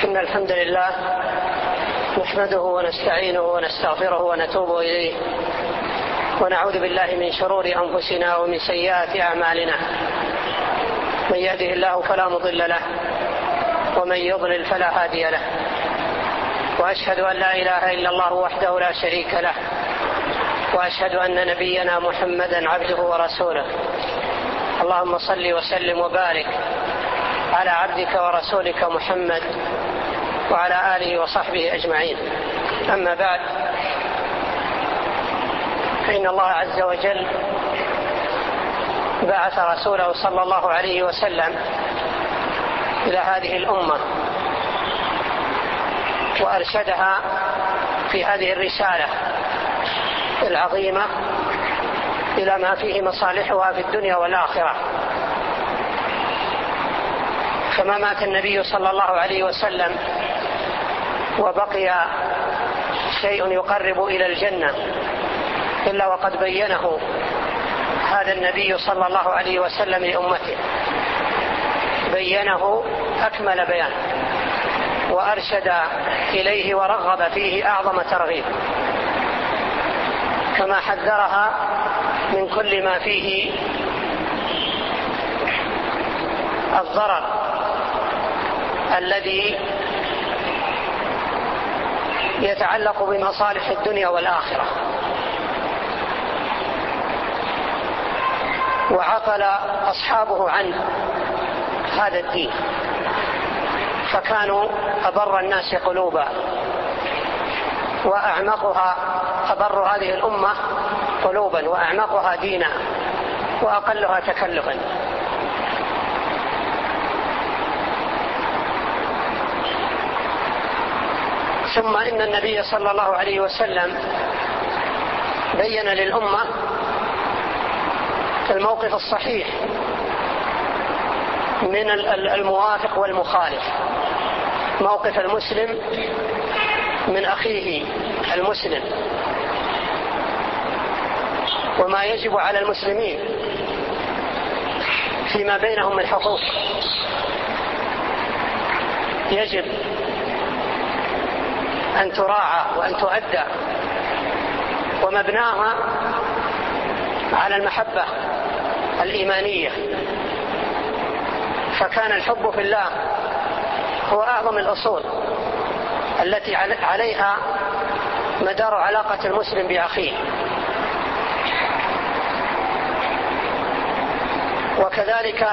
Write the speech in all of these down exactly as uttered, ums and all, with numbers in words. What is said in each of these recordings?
إن الحمد لله نحمده ونستعينه ونستغفره ونتوب إليه ونعوذ بالله من شرور أنفسنا ومن سيئات أعمالنا. من يهده الله فلا مضل له ومن يضلل فلا هادي له، وأشهد أن لا إله إلا الله وحده لا شريك له، وأشهد أن نبينا محمدا عبده ورسوله. اللهم صل وسلم وبارك على عبدك ورسولك محمد وعلى آله وصحبه أجمعين. أما بعد، فإن الله عز وجل بعث رسوله صلى الله عليه وسلم إلى هذه الأمة وأرشدها في هذه الرسالة العظيمة إلى ما فيه مصالحها في الدنيا والآخرة. فما مات النبي صلى الله عليه وسلم وبقي شيء يقرب إلى الجنة إلا وقد بينه هذا النبي صلى الله عليه وسلم لأمته، بينه أكمل بيان وأرشد إليه ورغب فيه أعظم ترغيب، كما حذرها من كل ما فيه الضرر الذي يتعلق بمصالح الدنيا والآخرة. وعقل أصحابه عن هذا الدين، فكانوا أبر الناس قلوبا وأعمقها أبر هذه الأمة قلوبا وأعمقها دينا وأقلها تكلفا. ثم إن النبي صلى الله عليه وسلم بين للأمة الموقف الصحيح من الموافق والمخالف، موقف المسلم من أخيه المسلم، وما يجب على المسلمين فيما بينهم من حقوق يجب أن تراعى وأن تؤدى، ومبناها على المحبة الإيمانية. فكان الحب في الله هو أعظم الأصول التي عليها مدار علاقة المسلم بأخيه. وكذلك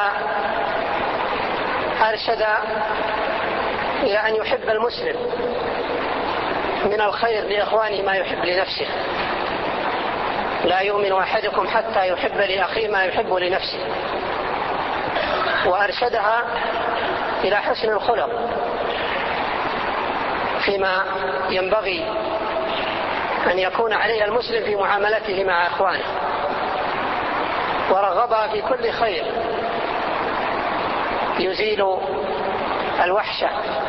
أرشد إلى أن يحب المسلم من الخير لإخوانه ما يحب لنفسه. لا يؤمن أحدكم حتى يحب لأخيه ما يحب لنفسه. وأرشدها إلى حسن الخلق فيما ينبغي أن يكون عليه المسلم في معاملته مع إخوانه، ورغبها في كل خير يزيل الوحشة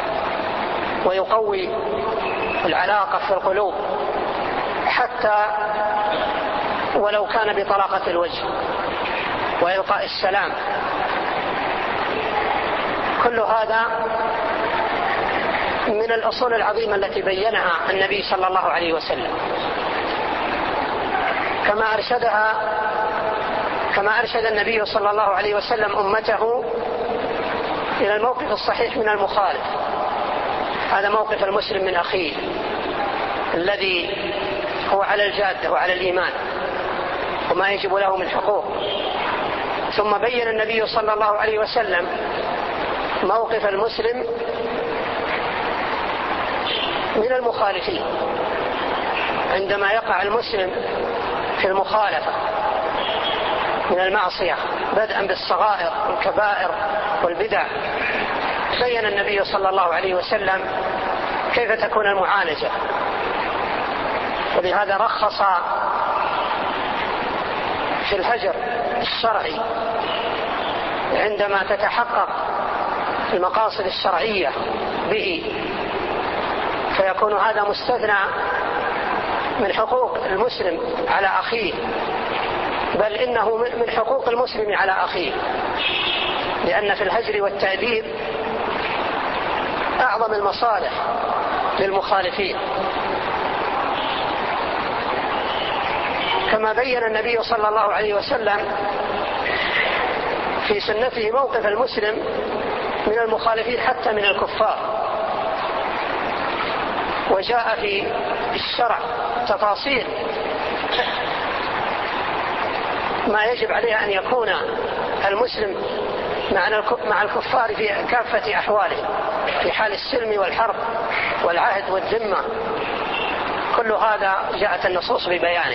ويقوي العلاقة في القلوب، حتى ولو كان بطلاقة الوجه وإلقاء السلام. كل هذا من الأصول العظيمة التي بينها النبي صلى الله عليه وسلم، كما أرشدها كما أرشد النبي صلى الله عليه وسلم أمته إلى الموقف الصحيح من المخالف. هذا موقف المسلم من أخيه الذي هو على الجادة وعلى الإيمان وما يجب له من حقوق. ثم بين النبي صلى الله عليه وسلم موقف المسلم من المخالفين عندما يقع المسلم في المخالفة من المعصية، بدءا بالصغائر والكبائر والبدع. بين النبي صلى الله عليه وسلم كيف تكون المعالجة، ولهذا رخص في الهجر الشرعي عندما تتحقق المقاصد الشرعية به، فيكون هذا مستثنى من حقوق المسلم على أخيه، بل إنه من حقوق المسلم على أخيه، لأن في الهجر والتأديب أعظم المصالح للمخالفين، كما بين النبي صلى الله عليه وسلم في سنته موقف المسلم من المخالفين حتى من الكفار. وجاء في الشرع تفاصيل ما يجب عليه أن يكون المسلم مع الكفار في كافة أحواله، في حال السلم والحرب والعهد والذمة، كل هذا جاءت النصوص ببيانه.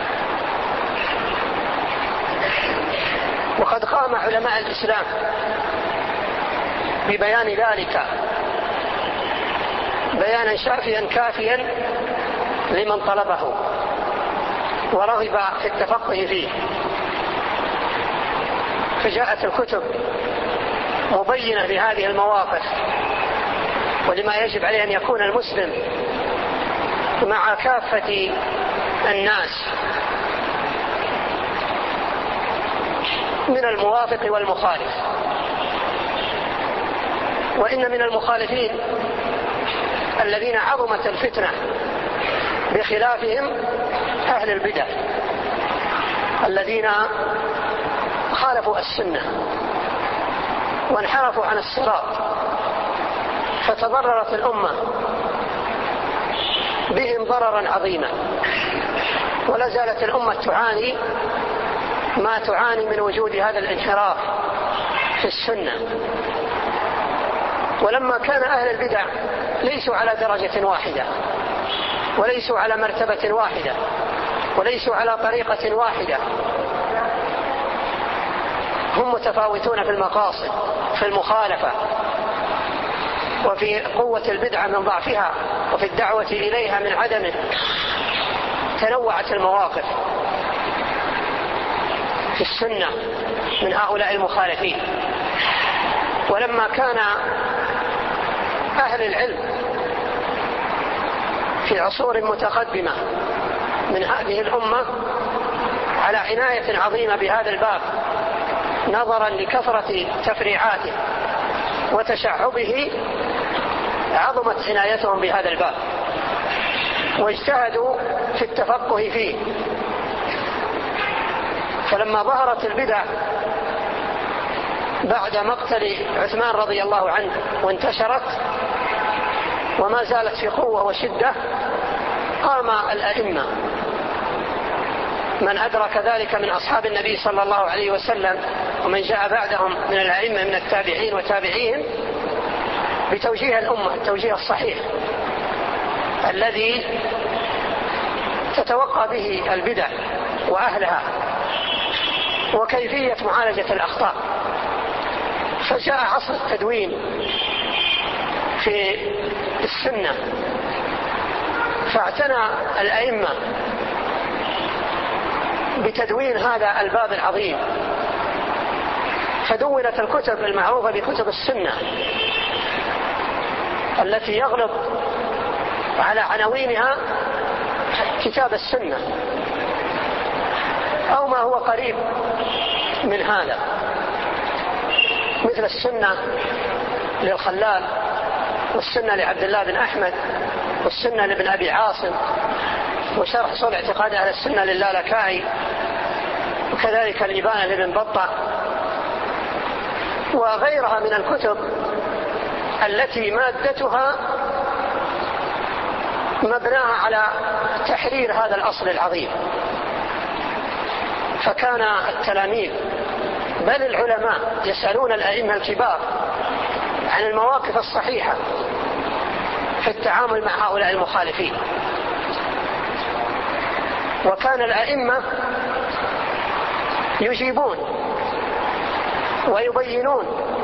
وقد قام علماء الإسلام ببيان ذلك بيانا شافيا كافيا لمن طلبه ورغب في التفقه فيه، فجاءت الكتب مبينة لهذه المواقف ولما يجب عليه أن يكون المسلم مع كافة الناس من الموافق والمخالف. وإن من المخالفين الذين عظمت الفتنة بخلافهم أهل البدع الذين خالفوا السنة وانحرفوا عن الصراط، فتضررت الأمة بهم ضررا عظيما، ولا زالت الأمة تعاني ما تعاني من وجود هذا الانحراف في السنة. ولما كان أهل البدع ليسوا على درجة واحدة وليسوا على مرتبة واحدة وليسوا على طريقة واحدة، هم متفاوتون في المقاصد، في المخالفة، وفي قوة البدعة من ضعفها، وفي الدعوة إليها من عدمه. تنوعت المواقف في السنة من هؤلاء المخالفين. ولما كان أهل العلم في عصور متقدمة من هذه الأمة على عناية عظيمة بهذا الباب نظرا لكثرة تفريعاته وتشعبه، عظمت عنايتهم بهذا الباب واجتهدوا في التفقه فيه. فلما ظهرت البدع بعد مقتل عثمان رضي الله عنه وانتشرت وما زالت في قوة وشدة، قام الأئمة من أدرك ذلك من أصحاب النبي صلى الله عليه وسلم ومن جاء بعدهم من الأئمة من التابعين وتابعيهم بتوجيه الأمة التوجيه الصحيح الذي تتوقع به البدع وأهلها وكيفية معالجة الأخطاء. فجاء عصر التدوين في السنة، فاعتنى الأئمة بتدوين هذا الباب العظيم، فدونت الكتب المعروفة بكتب السنة التي يغلب على عناوينها كتاب السنة أو ما هو قريب من هذا، مثل السنة للخلال، والسنة لعبد الله بن أحمد، والسنة لابن أبي عاصم، وشرح صلح اعتقاد أهل السنة للالكائي، وكذلك الإبانة لابن بطة، وغيرها من الكتب التي مادتها مبناها على تحرير هذا الأصل العظيم. فكان التلاميذ بل العلماء يسألون الأئمة الكبار عن المواقف الصحيحة في التعامل مع هؤلاء المخالفين، وكان الأئمة يجيبون ويبينون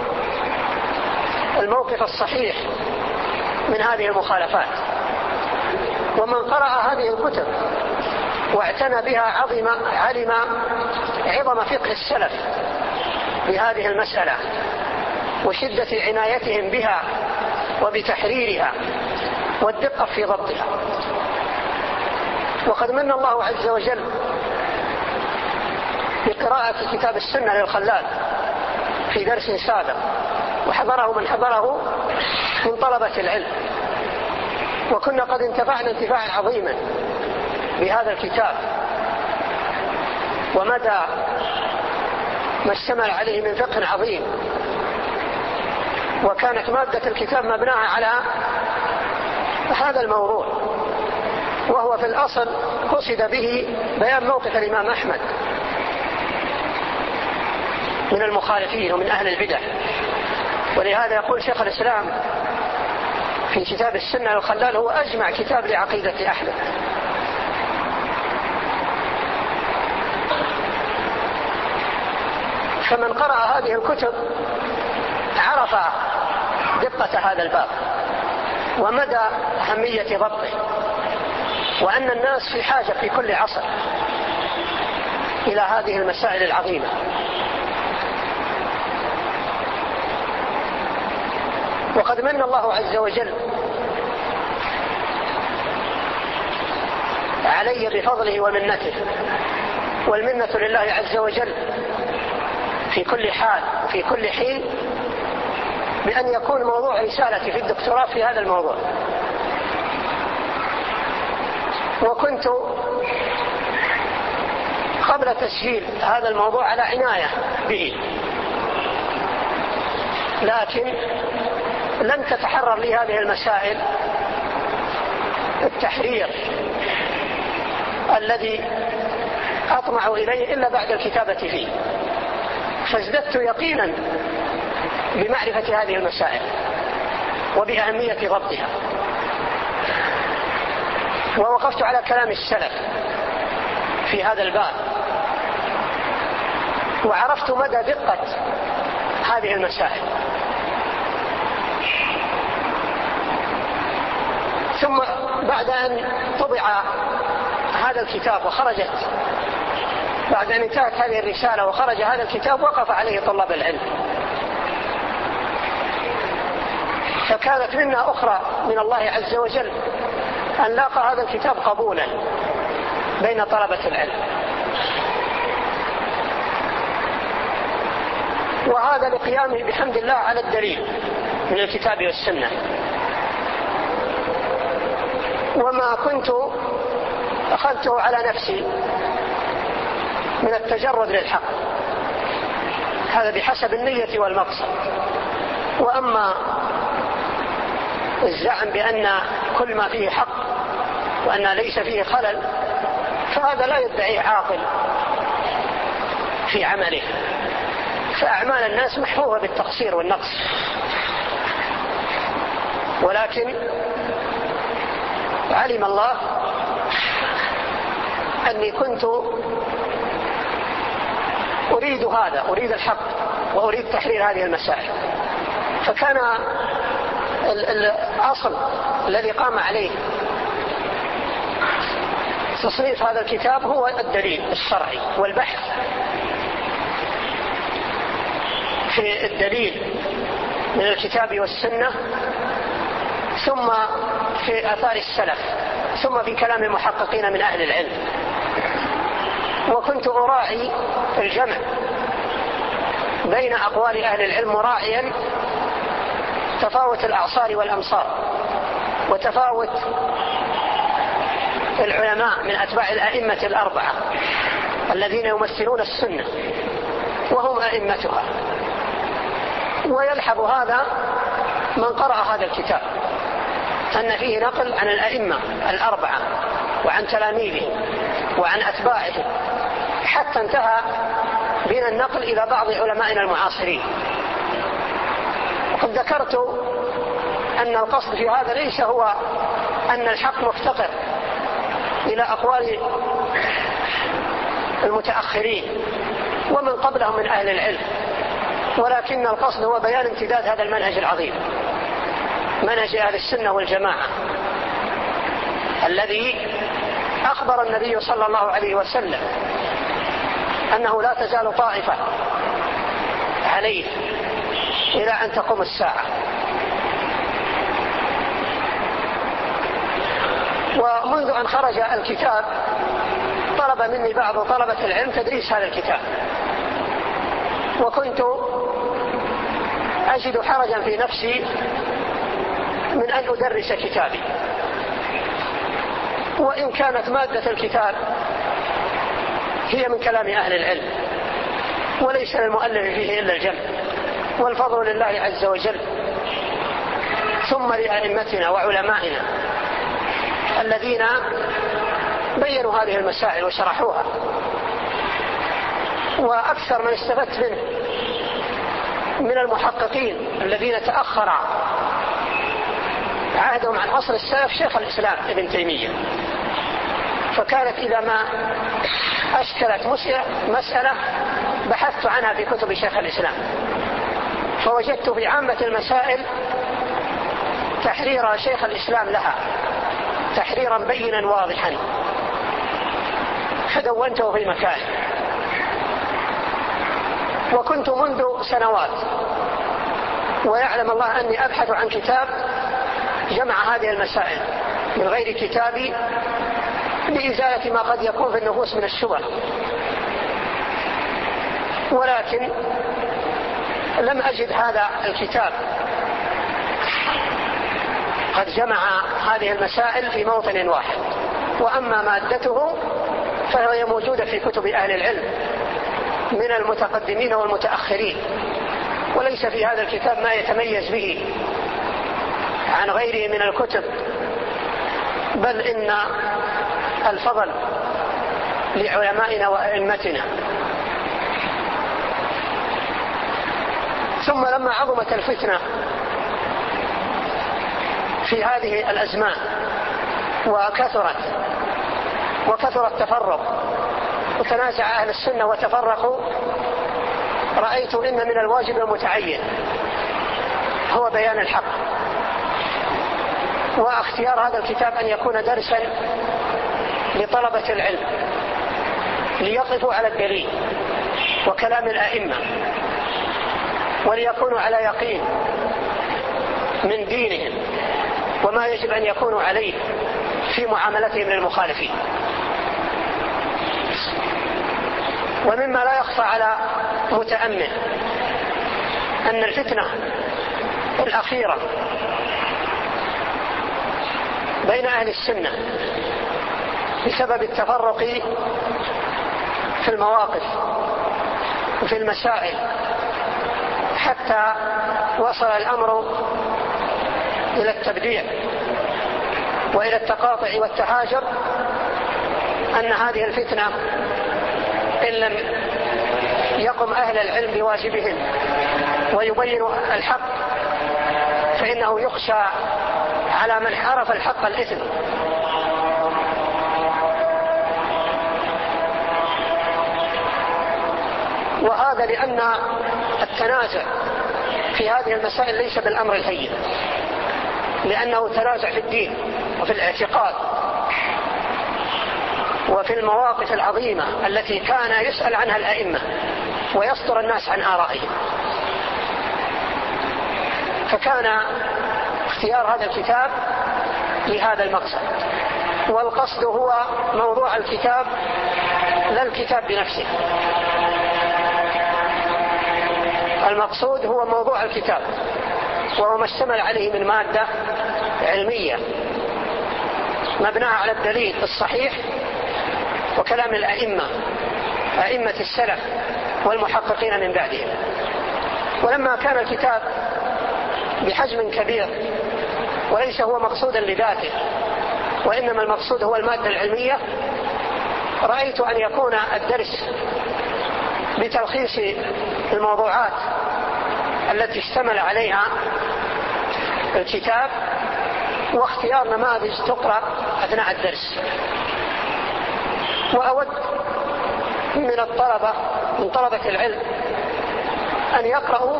الموقف الصحيح من هذه المخالفات. ومن قرأ هذه الكتب واعتنى بها عظم علم عظم فقه السلف بهذه المسألة وشدة عنايتهم بها وبتحريرها والدقة في ضبطها. وقد من الله عز وجل بقراءة كتاب السنة للخلال في درس سابق، وحضره من حضره من طلبة العلم، وكنا قد انتفعنا انتفاعا عظيما بهذا الكتاب ومدى ما اشتمل عليه من فقه عظيم. وكانت مادة الكتاب مبناها على هذا الموضوع، وهو في الأصل قصد به بيان موقف الإمام أحمد من المخالفين ومن أهل البدع. ولهذا يقول شيخ الإسلام في كتاب السنة الخلال هو أجمع كتاب لعقيدة أحمد. فمن قرأ هذه الكتب عرف دقة هذا الباب ومدى أهمية ضبطه، وأن الناس في حاجة في كل عصر إلى هذه المسائل العظيمة. وقد من الله عز وجل علي بفضله ومنته، والمنة لله عز وجل في كل حال في كل حين، بأن يكون موضوع رسالتي في الدكتوراه في هذا الموضوع. وكنت قبل تسجيل هذا الموضوع على عناية به، لكن لم تتحرر لي هذه المسائل التحرير الذي أطمع إليه إلا بعد الكتابة فيه، فازددت يقينا بمعرفة هذه المسائل وبأهمية ضبطها. ووقفت على كلام السلف في هذا الباب، وعرفت مدى دقة هذه المسائل. ثم بعد أن طبع هذا الكتاب وخرجت بعد أن انتهت هذه الرسالة وخرج هذا الكتاب، وقف عليه طلاب العلم، فكانت منا أخرى من الله عز وجل أن لاقى هذا الكتاب قبولا بين طلبة العلم. وهذا لقيامه بحمد الله على الدليل من الكتاب والسنة. وما كنت أخذته على نفسي من التجرد للحق، هذا بحسب النية والمقصد. وأما الزعم بأن كل ما فيه حق وأن ليس فيه خلل، فهذا لا يدعيه عاقل في عمله، فأعمال الناس محفوظة بالتقصير والنقص. ولكن علم الله أني كنت أريد هذا، أريد الحق وأريد تحرير هذه المسائل. فكان الأصل الذي قام عليه تصنيف هذا الكتاب هو الدليل الشرعي والبحث في الدليل من الكتاب والسنة، ثم في آثار السلف، ثم في كلام المحققين من أهل العلم. وكنت أراعي الجمع بين أقوال أهل العلم، مراعيا تفاوت الأعصار والأمصار وتفاوت العلماء من أتباع الأئمة الأربعة الذين يمثلون السنة وهم أئمتها. ويلحظ هذا من قرأ هذا الكتاب أن فيه نقل عن الأئمة الأربعة وعن تلاميذهم وعن أتباعهم، حتى انتهى بنا النقل إلى بعض علمائنا المعاصرين. وقد ذكرت أن القصد في هذا ليس هو أن الحق مفتقر إلى أقوال المتأخرين ومن قبلهم من أهل العلم، ولكن القصد هو بيان امتداد هذا المنهج العظيم، منهج أهل السنة والجماعة، الذي أخبر النبي صلى الله عليه وسلم أنه لا تزال طائفة عليه إلى أن تقوم الساعة. ومنذ أن خرج الكتاب طلب مني بعض طلبة العلم تدريس هذا الكتاب، وكنت أجد حرجا في نفسي من أن أدرس كتابي، وإن كانت مادة الكتاب هي من كلام أهل العلم وليس للمؤلف فيه إلا الجمع، والفضل لله عز وجل، ثم لأئمتنا وعلمائنا الذين بينوا هذه المسائل وشرحوها. وأكثر من استفدت منه من المحققين الذين تأخر عهدهم عن عصر السلف شيخ الإسلام ابن تيمية، فكانت إذا ما أشكلت مسألة بحثت عنها في كتب شيخ الإسلام، فوجدت في عامة المسائل تحرير شيخ الإسلام لها تحريرا بينا واضحا، فدونته في مكانه. وكنت منذ سنوات ويعلم الله أني أبحث عن كتاب جمع هذه المسائل من غير كتابي لإزالة ما قد يكون في النفوس من الشبه، ولكن لم أجد هذا الكتاب قد جمع هذه المسائل في موطن واحد. وأما مادته فهي موجودة في كتب أهل العلم من المتقدمين والمتأخرين، وليس في هذا الكتاب ما يتميز به عن غيره من الكتب، بل إن الفضل لعلمائنا وأئمتنا. ثم لما عظمت الفتنة في هذه الأزمان وكثرت وكثر التفرق وتنازع أهل السنة وتفرقوا، رأيت إن من الواجب المتعين هو بيان الحق، واختيار هذا الكتاب أن يكون درسا لطلبة العلم ليقفوا على الدليل وكلام الأئمة، وليكونوا على يقين من دينهم وما يجب أن يكونوا عليه في معاملتهم للمخالفين. ومما لا يخفى على متأمل أن الفتنة الأخيرة بين أهل السنة بسبب التفرق في المواقف وفي المسائل حتى وصل الأمر إلى التبديع وإلى التقاطع والتهاجر، أن هذه الفتنة إن لم يقم أهل العلم بواجبهم ويبينوا الحق فإنه يخشى على من عرف الحق الإثم. وهذا لأن التنازع في هذه المسائل ليس بالأمر الهين، لأنه تنازع في الدين وفي الاعتقاد وفي المواقف العظيمة التي كان يسأل عنها الأئمة ويصدر الناس عن آرائهم. فكان اختيار هذا الكتاب لهذا المقصد، والقصد هو موضوع الكتاب لا الكتاب بنفسه، المقصود هو موضوع الكتاب وهو ما اشتمل عليه من مادة علمية مبناة على الدليل الصحيح وكلام الأئمة أئمة السلف والمحققين من بعدهم. ولما كان الكتاب بحجم كبير وليس هو مقصودا لذاته وإنما المقصود هو المادة العلمية، رأيت أن يكون الدرس بتلخيص الموضوعات التي اشتمل عليها الكتاب واختيار نماذج تقرأ أثناء الدرس. وأود من الطلبة من طلبة العلم أن يقرأوا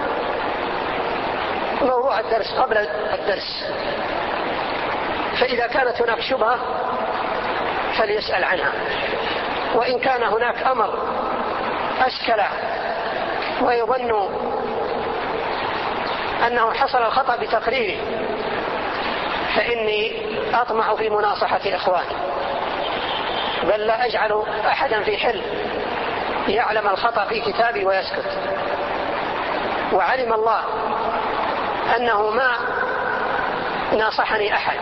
موضوع الدرس قبل الدرس، فإذا كانت هناك شبهة فليسأل عنها، وإن كان هناك أمر أشكل ويظن أنه حصل الخطأ بتقريره فإني أطمع في مناصحة إخواني، بل لا أجعل أحدا في حل يعلم الخطأ في كتابي ويسكت. وعلم الله أنه ما ناصحني أحد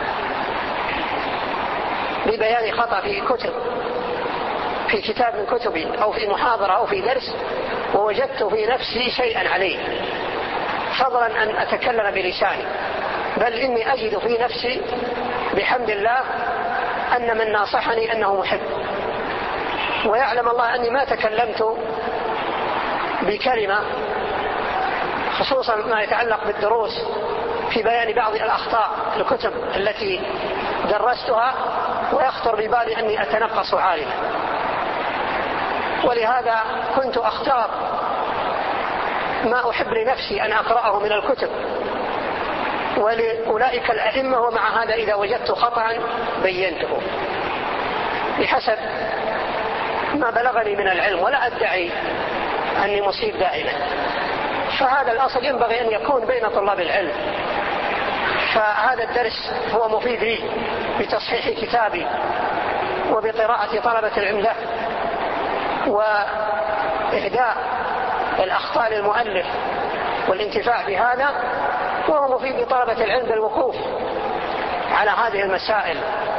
ببيان خطأ في كتب في كتاب من كتبي أو في محاضرة أو في درس، ووجدت في نفسي شيئا عليه، فضلا أن أتكلم بلساني، بل إني أجد في نفسي بحمد الله أن من ناصحني أنه محب، ويعلم الله أني ما تكلمت بكلمة خصوصا ما يتعلق بالدروس في بيان بعض الأخطاء الكتب التي درستها ويخطر ببالي أني أتنقص عالما، ولهذا كنت أختار ما أحب لنفسي أن أقرأه من الكتب ولأولئك الأئمة، ومع هذا إذا وجدت خطأ بينته بحسب ما بلغني من العلم، ولا أدعي أني مصيب دائما، فهذا الأصل ينبغي أن يكون بين طلاب العلم. فهذا الدرس هو مفيد لي بتصحيح كتابي وبقراءة طلبة العلم له، وإهداء الأخطاء للمؤلف والانتفاع بهذا، وهو مفيد لطلبة العلم بالوقوف على هذه المسائل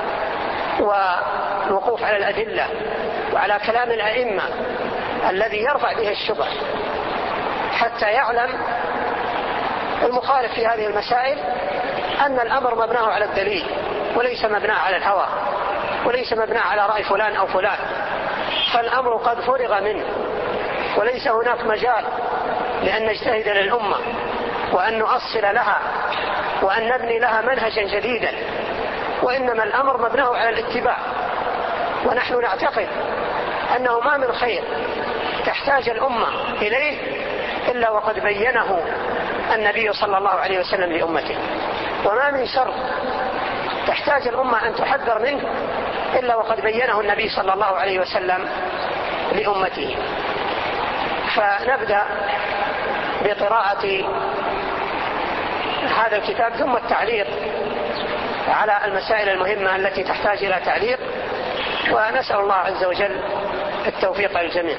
والوقوف على الأدلة وعلى كلام الأئمة الذي يرفع به الشبه، حتى يعلم المخالف في هذه المسائل أن الأمر مبناه على الدليل وليس مبناه على الهوى، وليس مبناه على رأي فلان أو فلان، فالأمر قد فرغ منه، وليس هناك مجال لأن نجتهد للأمة وأن نؤصل لها وأن نبني لها منهجا جديدا، وإنما الأمر مبناه على الاتباع. ونحن نعتقد أنه ما من خير تحتاج الأمة إليه إلا وقد بينه النبي صلى الله عليه وسلم لأمته، وما من شر تحتاج الأمة أن تحذر منه إلا وقد بينه النبي صلى الله عليه وسلم لأمته. فنبدأ بقراءة هذا الكتاب ثم التعليق على المسائل المهمة التي تحتاج إلى تعليق، ونسأل الله عز وجل التوفيق للجميع.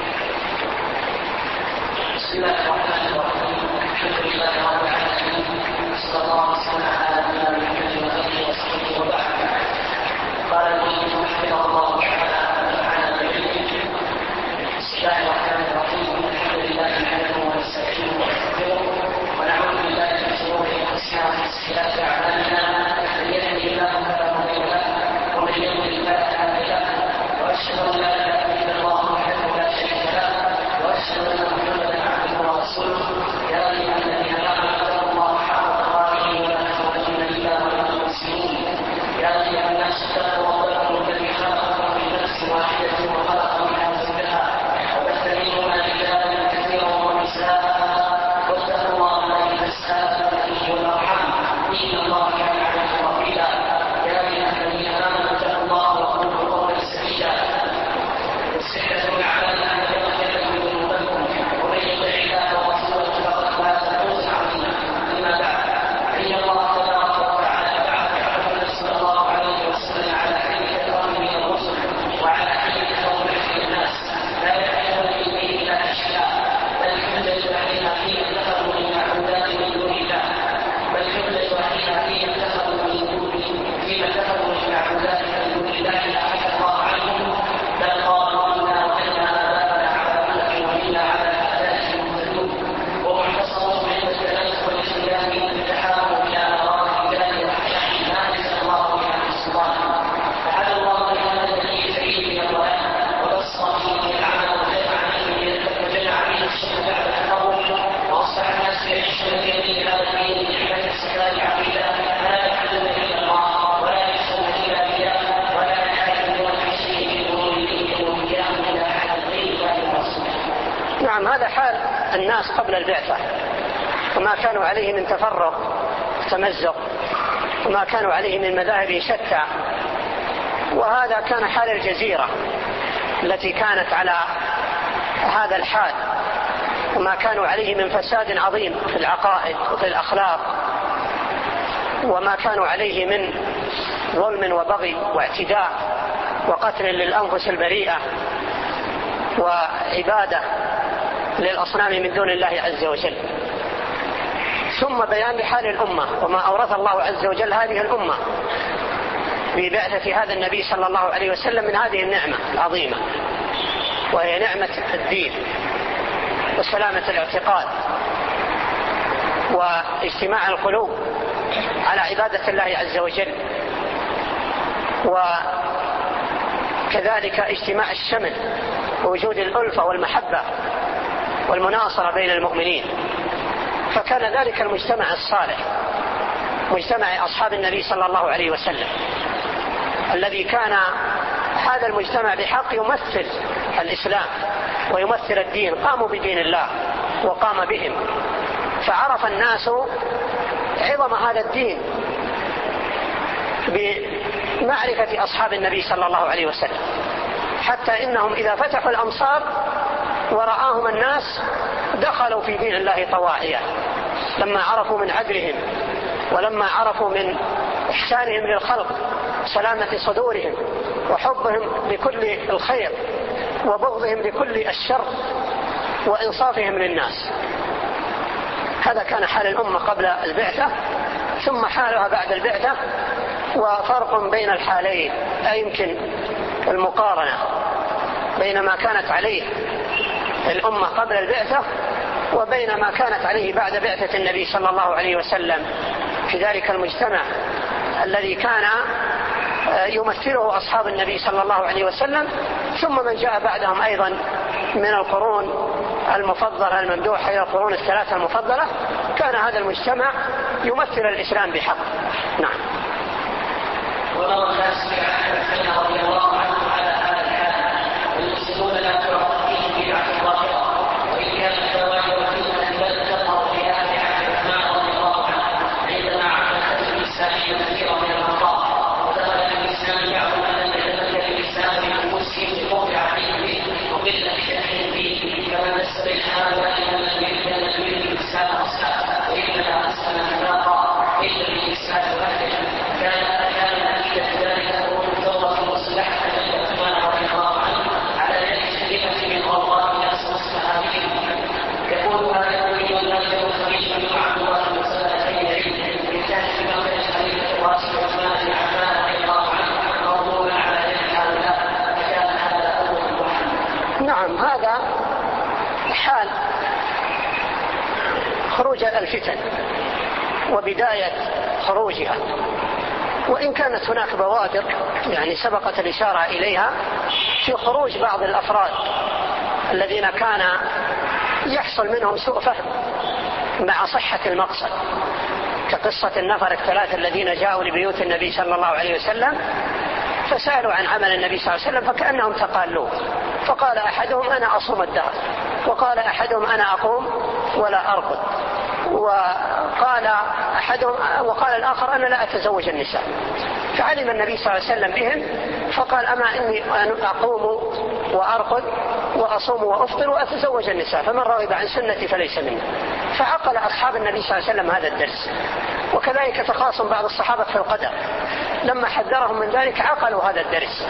بسم الله الرحمن الرحيم. الحمد لله رب العالمين، صلى الله وسلم على نبينا محمد وآله وصحبه وبعد. قال المؤلف رحمه الله تعالى ونفعنا بعلمه. بسم الله الرحمن الرحيم. الحمد لله نحمده ونستعينه ونستغفره ونعوذ بالله من شرور انفسنا ومن سيئات اعمالنا، من يهده الله فلا مضل له ومن يضلل فلا هادي له، واشهد ان لا اله الا الله وحده لا شريك له، واشهد ان محمدا عبده ورسوله. يا ايها الذين امنوا اتقوا الله حق تقاته ولا تموتن الا وانتم مسلمون. يا ايها الناس اتقوا ربكم الذي خلقكم من نفس واحده وخلق منها زوجها وبث منهما رجالا كثيرا ونساء، واتقوا الله الذي تساءلون به والارحام ان الله كان عليكم رقيبا. يا ايها الذين امنوا اتقوا الله وقولوا قولا سديدا يصلح لكم اعمالكم ويغفر لكم ذنوبكم، ومن يطع الله ورسوله فقد فاز فوزا عظيما. اما بعد، فان الله تبارك وتعالى بعث محمدا صلى الله عليه وسلم على حديث القوم من الرسل وعلى حديث قوم من الناس، لا يعلمون بالدين الا اشياء، بل حجه عليها حين اتخذوا من معبودات من دون الله، بل حجه عليها حين اتخذوا من دون حين اتخذوا من معبودات من دون الله لا حد الله عنهم، بل قالوا انا وجدنا اباءنا على ملك وانا على اثارهم مهتدون، ومعتصمون عند التنزل والاختلاف بالتحاكم الى اراء الرجال واحكام ما انزل الله بها من سلطان. فحل الله بهذا النبي الكريم من الضلال وبصر فيه من العمل وجمع به الشر بعد التقوم، واصبح الناس يعيشون بيمين هذا الدين بنعمه السلام العقيده، لا يحلون الا الله ولا يحسن الا بالله ولا يحاكمون في شيء من امور دينهم وإياهم الى احد غير الله ورسوله. نعم، هذا حال الناس قبل البعثة، وما كانوا عليه من تفرق وتمزق، وما كانوا عليه من مذاهب شتى، وهذا كان حال الجزيرة التي كانت على هذا الحال، وما كانوا عليه من فساد عظيم في العقائد وفي الأخلاق، وما كانوا عليه من ظلم وبغي واعتداء وقتل للأنفس البريئة وعبادة للأصنام من دون الله عز وجل. ثم بيان لحال الأمة وما أورث الله عز وجل هذه الأمة ببعثة هذا النبي صلى الله عليه وسلم من هذه النعمة العظيمة، وهي نعمة الدين وسلامة الاعتقاد واجتماع القلوب على عبادة الله عز وجل، وكذلك اجتماع الشمل ووجود الألفة والمحبة والمناصرة بين المؤمنين. فكان ذلك المجتمع الصالح مجتمع أصحاب النبي صلى الله عليه وسلم، الذي كان هذا المجتمع بحق يمثل الإسلام ويمثل الدين، قاموا بدين الله وقام بهم، فعرف الناس عظم هذا الدين بمعرفة أصحاب النبي صلى الله عليه وسلم، حتى إنهم إذا فتحوا الأمصار ورآهم الناس دخلوا في دين الله طواعية، لما عرفوا من عدلهم ولما عرفوا من إحسانهم للخلق، سلامة صدورهم وحبهم لكل الخير وبغضهم لكل الشر وإنصافهم للناس. هذا كان حال الأمة قبل البعثة، ثم حالها بعد البعثة، وفرق بين الحالين لا يمكن المقارنة بين ما كانت عليه الأمة قبل البعثة وبين ما كانت عليه بعد بعثة النبي صلى الله عليه وسلم في ذلك المجتمع الذي كان يمثله أصحاب النبي صلى الله عليه وسلم، ثم من جاء بعدهم أيضا من القرون المفضلة الممدوحة إلى القرون الثلاثة المفضلة، كان هذا المجتمع يمثل الإسلام بحق. نعم. ولو الناس بعهد رضي الله عنه على هذا الحال، والمسلمون لا تعرف فيه بدعة ظاهرة، وإن كان الزواج والفتنة بل تظهر في أهل عهد عثمان رضي الله عنه عندما عملت الإسلامية كثيرا من الأخطاء، ودخل الإسلام يعلم أن يتمكن الإسلام بنفوسهم بقوة عقيدته وقلة شأنهم فيه، كما نستبين هؤلاء من الذين لم يريدوا الإسلام أصلا، وإنما أسلم النفاق إلا بالإسلام وحده. كان كان نتيجة ذلك أمور ثورة مصلحة لعثمان رضي الله عنه على يد كلمة من غضاء الناس واصطحابهم. يقول هذا يريد أن يكون الخليفة بن عبد الله بن سلمة من كان في مكة الخليفة الراشد عثمان بن عفان رضي الله عنه موضوعا على يد هؤلاء، فكان هذا أول واحد. نعم، هذا حال خروج الفتن وبداية خروجها، وإن كانت هناك بوادر يعني سبقت الإشارة إليها في خروج بعض الأفراد الذين كان يحصل منهم سوء فهم مع صحة المقصد، كقصة النفر الثلاثة الذين جاءوا لبيوت النبي صلى الله عليه وسلم فسألوا عن عمل النبي صلى الله عليه وسلم فكأنهم تقالوه، فقال أحدهم أنا أصوم الدهر، وقال أحدهم أنا أقوم ولا أرقد، وقال أحدهم وقال الآخر أنا لا أتزوج النساء. فعلم النبي صلى الله عليه وسلم بهم فقال أما إني أقوم وأرقد وأصوم وأفطر وأتزوج النساء، فمن رغب عن سنتي فليس مني. فعقل أصحاب النبي صلى الله عليه وسلم هذا الدرس. وكذلك تخاصم بعض الصحابة في القدر، لما حذرهم من ذلك عقلوا هذا الدرس.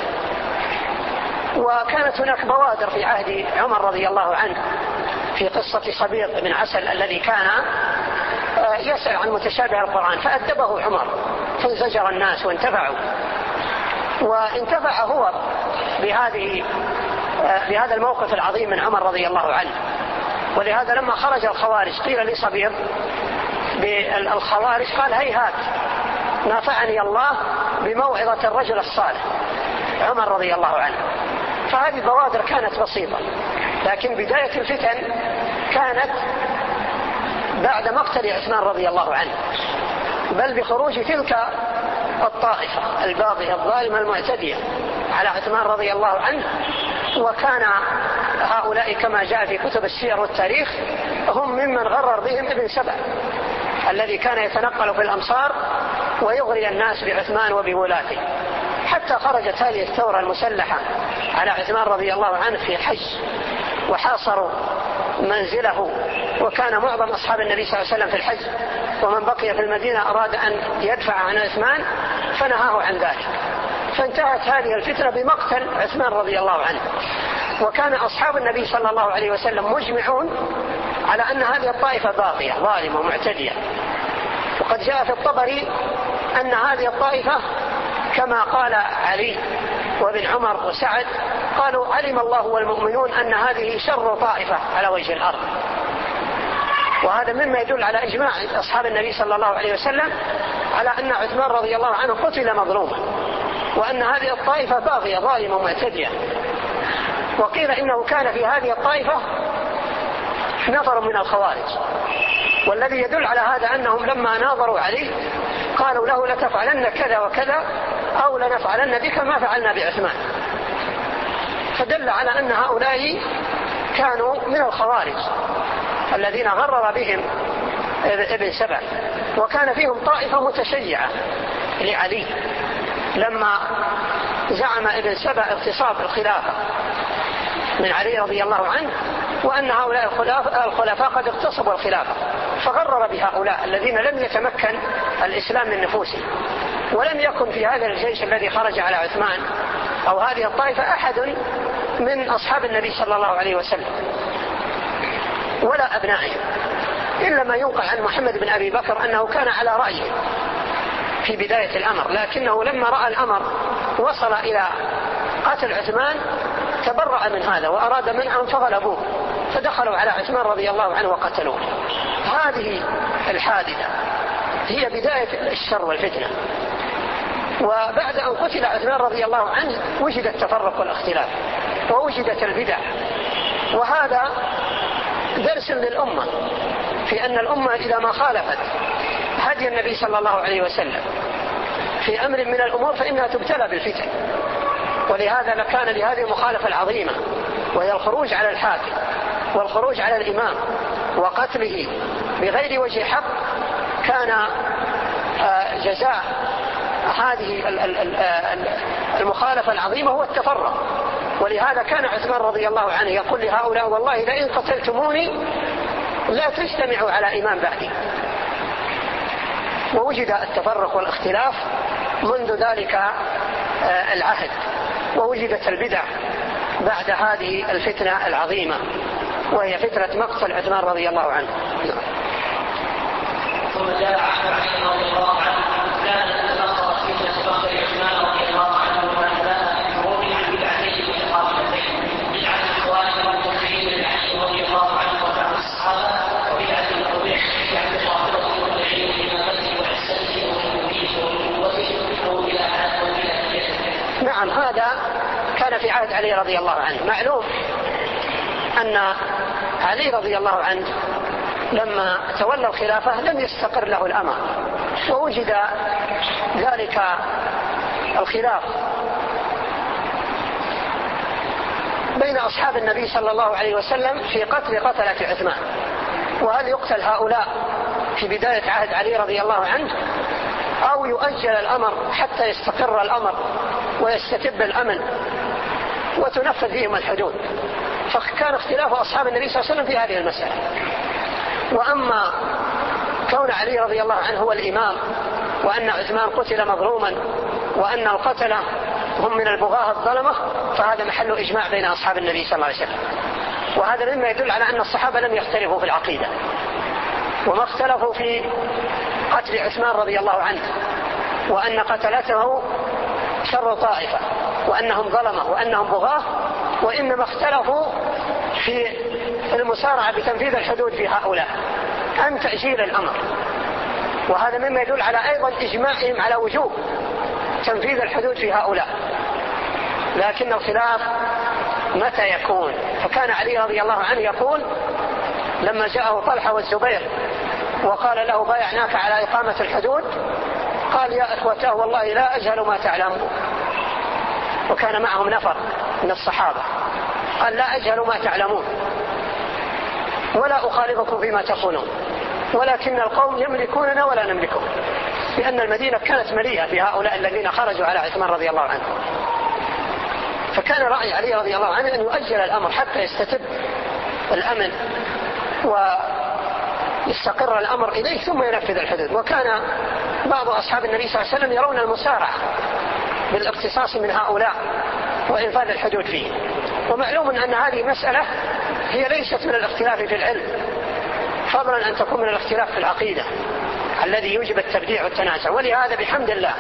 وكانت هناك بوادر في عهد عمر رضي الله عنه في قصة صبيغ بن عسل الذي كان يسأل عن متشابه القرآن، فأدبه عمر فانزجر الناس وانتفعوا، وانتفع هو بهذه بهذا الموقف العظيم من عمر رضي الله عنه. ولهذا لما خرج الخوارج قيل لصبيغ بالخوارج قال هيهات نافعني الله بموعظة الرجل الصالح عمر رضي الله عنه. فهذه بوادر كانت بسيطة، لكن بداية الفتن كانت بعد مقتل عثمان رضي الله عنه، بل بخروج تلك الطائفة الباغية الظالمة المعتدية على عثمان رضي الله عنه. وكان هؤلاء كما جاء في كتب السير والتاريخ هم ممن غرر بهم ابن سبأ الذي كان يتنقل في الأمصار ويغري الناس بعثمان وبولاته، حتى خرجت هذه الثورة المسلحة على عثمان رضي الله عنه في حج وحاصروا منزله، وكان معظم أصحاب النبي صلى الله عليه وسلم في الحج، ومن بقي في المدينة أراد أن يدفع عن عثمان فنهاه عن ذلك، فانتهت هذه الفتنة بمقتل عثمان رضي الله عنه. وكان أصحاب النبي صلى الله عليه وسلم مجمعون على أن هذه الطائفة باغية ظالمة معتدية. وقد جاء في الطبري أن هذه الطائفة كما قال علي وابن عمر وسعد قالوا علم الله والمؤمنون أن هذه شر طائفة على وجه الأرض. وهذا مما يدل على إجماع أصحاب النبي صلى الله عليه وسلم على أن عثمان رضي الله عنه قتل مظلوما، وأن هذه الطائفة باغية ظالمة معتدية. وقيل إنه كان في هذه الطائفة نفر من الخوارج، والذي يدل على هذا أنهم لما ناظروا عليه قالوا له لتفعلن كذا وكذا أو لنفعلن بك ما فعلنا بعثمان، فدل على أن هؤلاء كانوا من الخوارج الذين غرر بهم ابن سبأ. وكان فيهم طائفة متشيعة لعلي لما زعم ابن سبأ اغتصاب الخلافة من علي رضي الله عنه، وأن هؤلاء الخلفاء قد اغتصبوا الخلافة، فغرر بهؤلاء الذين لم يتمكن الإسلام من نفوسهم. ولم يكن في هذا الجيش الذي خرج على عثمان أو هذه الطائفة أحد من أصحاب النبي صلى الله عليه وسلم ولا أبنائه، إلا ما ينقل عن محمد بن أبي بكر أنه كان على رأيه في بداية الأمر، لكنه لما رأى الأمر وصل إلى قتل عثمان تبرأ من هذا وأراد منعهم فغلبوه، فدخلوا على عثمان رضي الله عنه وقتلوه. هذه الحادثة هي بداية الشر والفتنة. وبعد أن قتل عثمان رضي الله عنه وجد التفرق والاختلاف ووجدت البدع، وهذا درس للأمة في أن الأمة إذا ما خالفت هدي النبي صلى الله عليه وسلم في أمر من الأمور فإنها تبتلى بالفتن. ولهذا لكان لهذه المخالفة العظيمة وهي الخروج على الحاكم والخروج على الإمام وقتله بغير وجه حق، كان جزاء هذه المخالفة العظيمة هو التفرق. ولهذا كان عثمان رضي الله عنه يقول لهؤلاء والله لئن قتلتموني لا تجتمعوا على إمام بعدي. ووجد التفرق والاختلاف منذ ذلك العهد، ووجدت البدع بعد هذه الفتنة العظيمة وهي فتنة مقتل عثمان رضي الله عنه. ثم جاء عن علي رضي الله عنه كان تنصر فتنة مقتل عثمان رضي الله عنه ومن كان بخروج عن بدعتين متقابلتين، بدعة الخوارج والمبتدعين لعلي رضي الله عنه وبعض الصحابة، وبدعة الربيع بدعة الرافضة والمبتدعين لإمامته وعزته وحكمه ونبوته وولاءته وولايته. نعم، هذا كان في عهد علي رضي الله عنه. معلوم أن علي رضي الله عنه لما تولى الخلافة لم يستقر له الأمر، ووجد ذلك الخلاف بين أصحاب النبي صلى الله عليه وسلم في قتل قتلة عثمان، وهل يقتل هؤلاء في بداية عهد علي رضي الله عنه أو يؤجل الأمر حتى يستقر الأمر ويستتب الأمن وتنفذ فيهم الحدود. فكان اختلاف أصحاب النبي صلى الله عليه وسلم في هذه المسألة. وأما كون علي رضي الله عنه هو الإمام وأن عثمان قتل مظلوما وأن القتلة هم من البغاة الظلمة، فهذا محل إجماع بين أصحاب النبي صلى الله عليه وسلم. وهذا مما يدل على أن الصحابة لم يختلفوا في العقيدة، وما اختلفوا في قتل عثمان رضي الله عنه وأن قتلته شر طائفة وأنهم ظلمة وأنهم بغاة، وإنما اختلفوا في المسارعة بتنفيذ الحدود في هؤلاء عن تأجيل الأمر. وهذا مما يدل على أيضا إجماعهم على وجوب تنفيذ الحدود في هؤلاء، لكن الخلاف متى يكون. فكان علي رضي الله عنه يقول لما جاءه طلحة والزبير وقال له بايعناك على إقامة الحدود، قال يا إخوتاه والله لا أجهل ما تعلمون، وكان معهم نفر من الصحابة، قال لا أجهل ما تعلمون ولا أخالفكم فيما تقولون، ولكن القوم يملكوننا ولا نملكهم، لأن المدينة كانت مليئة بهؤلاء الذين خرجوا على عثمان رضي الله عنه. فكان رأي علي رضي الله عنه أن يؤجل الأمر حتى يستتب الأمن ويستقر الأمر إليه ثم ينفذ الحدود. وكان بعض أصحاب النبي صلى الله عليه وسلم يرون المسارعة بالاقتصاص من هؤلاء وإنفاذ الحدود فيه. ومعلوم أن هذه مسألة هي ليست من الاختلاف في العلم، فضلا أن تكون من الاختلاف في العقيدة الذي يوجب التبديع والتنازع. ولهذا بحمد الله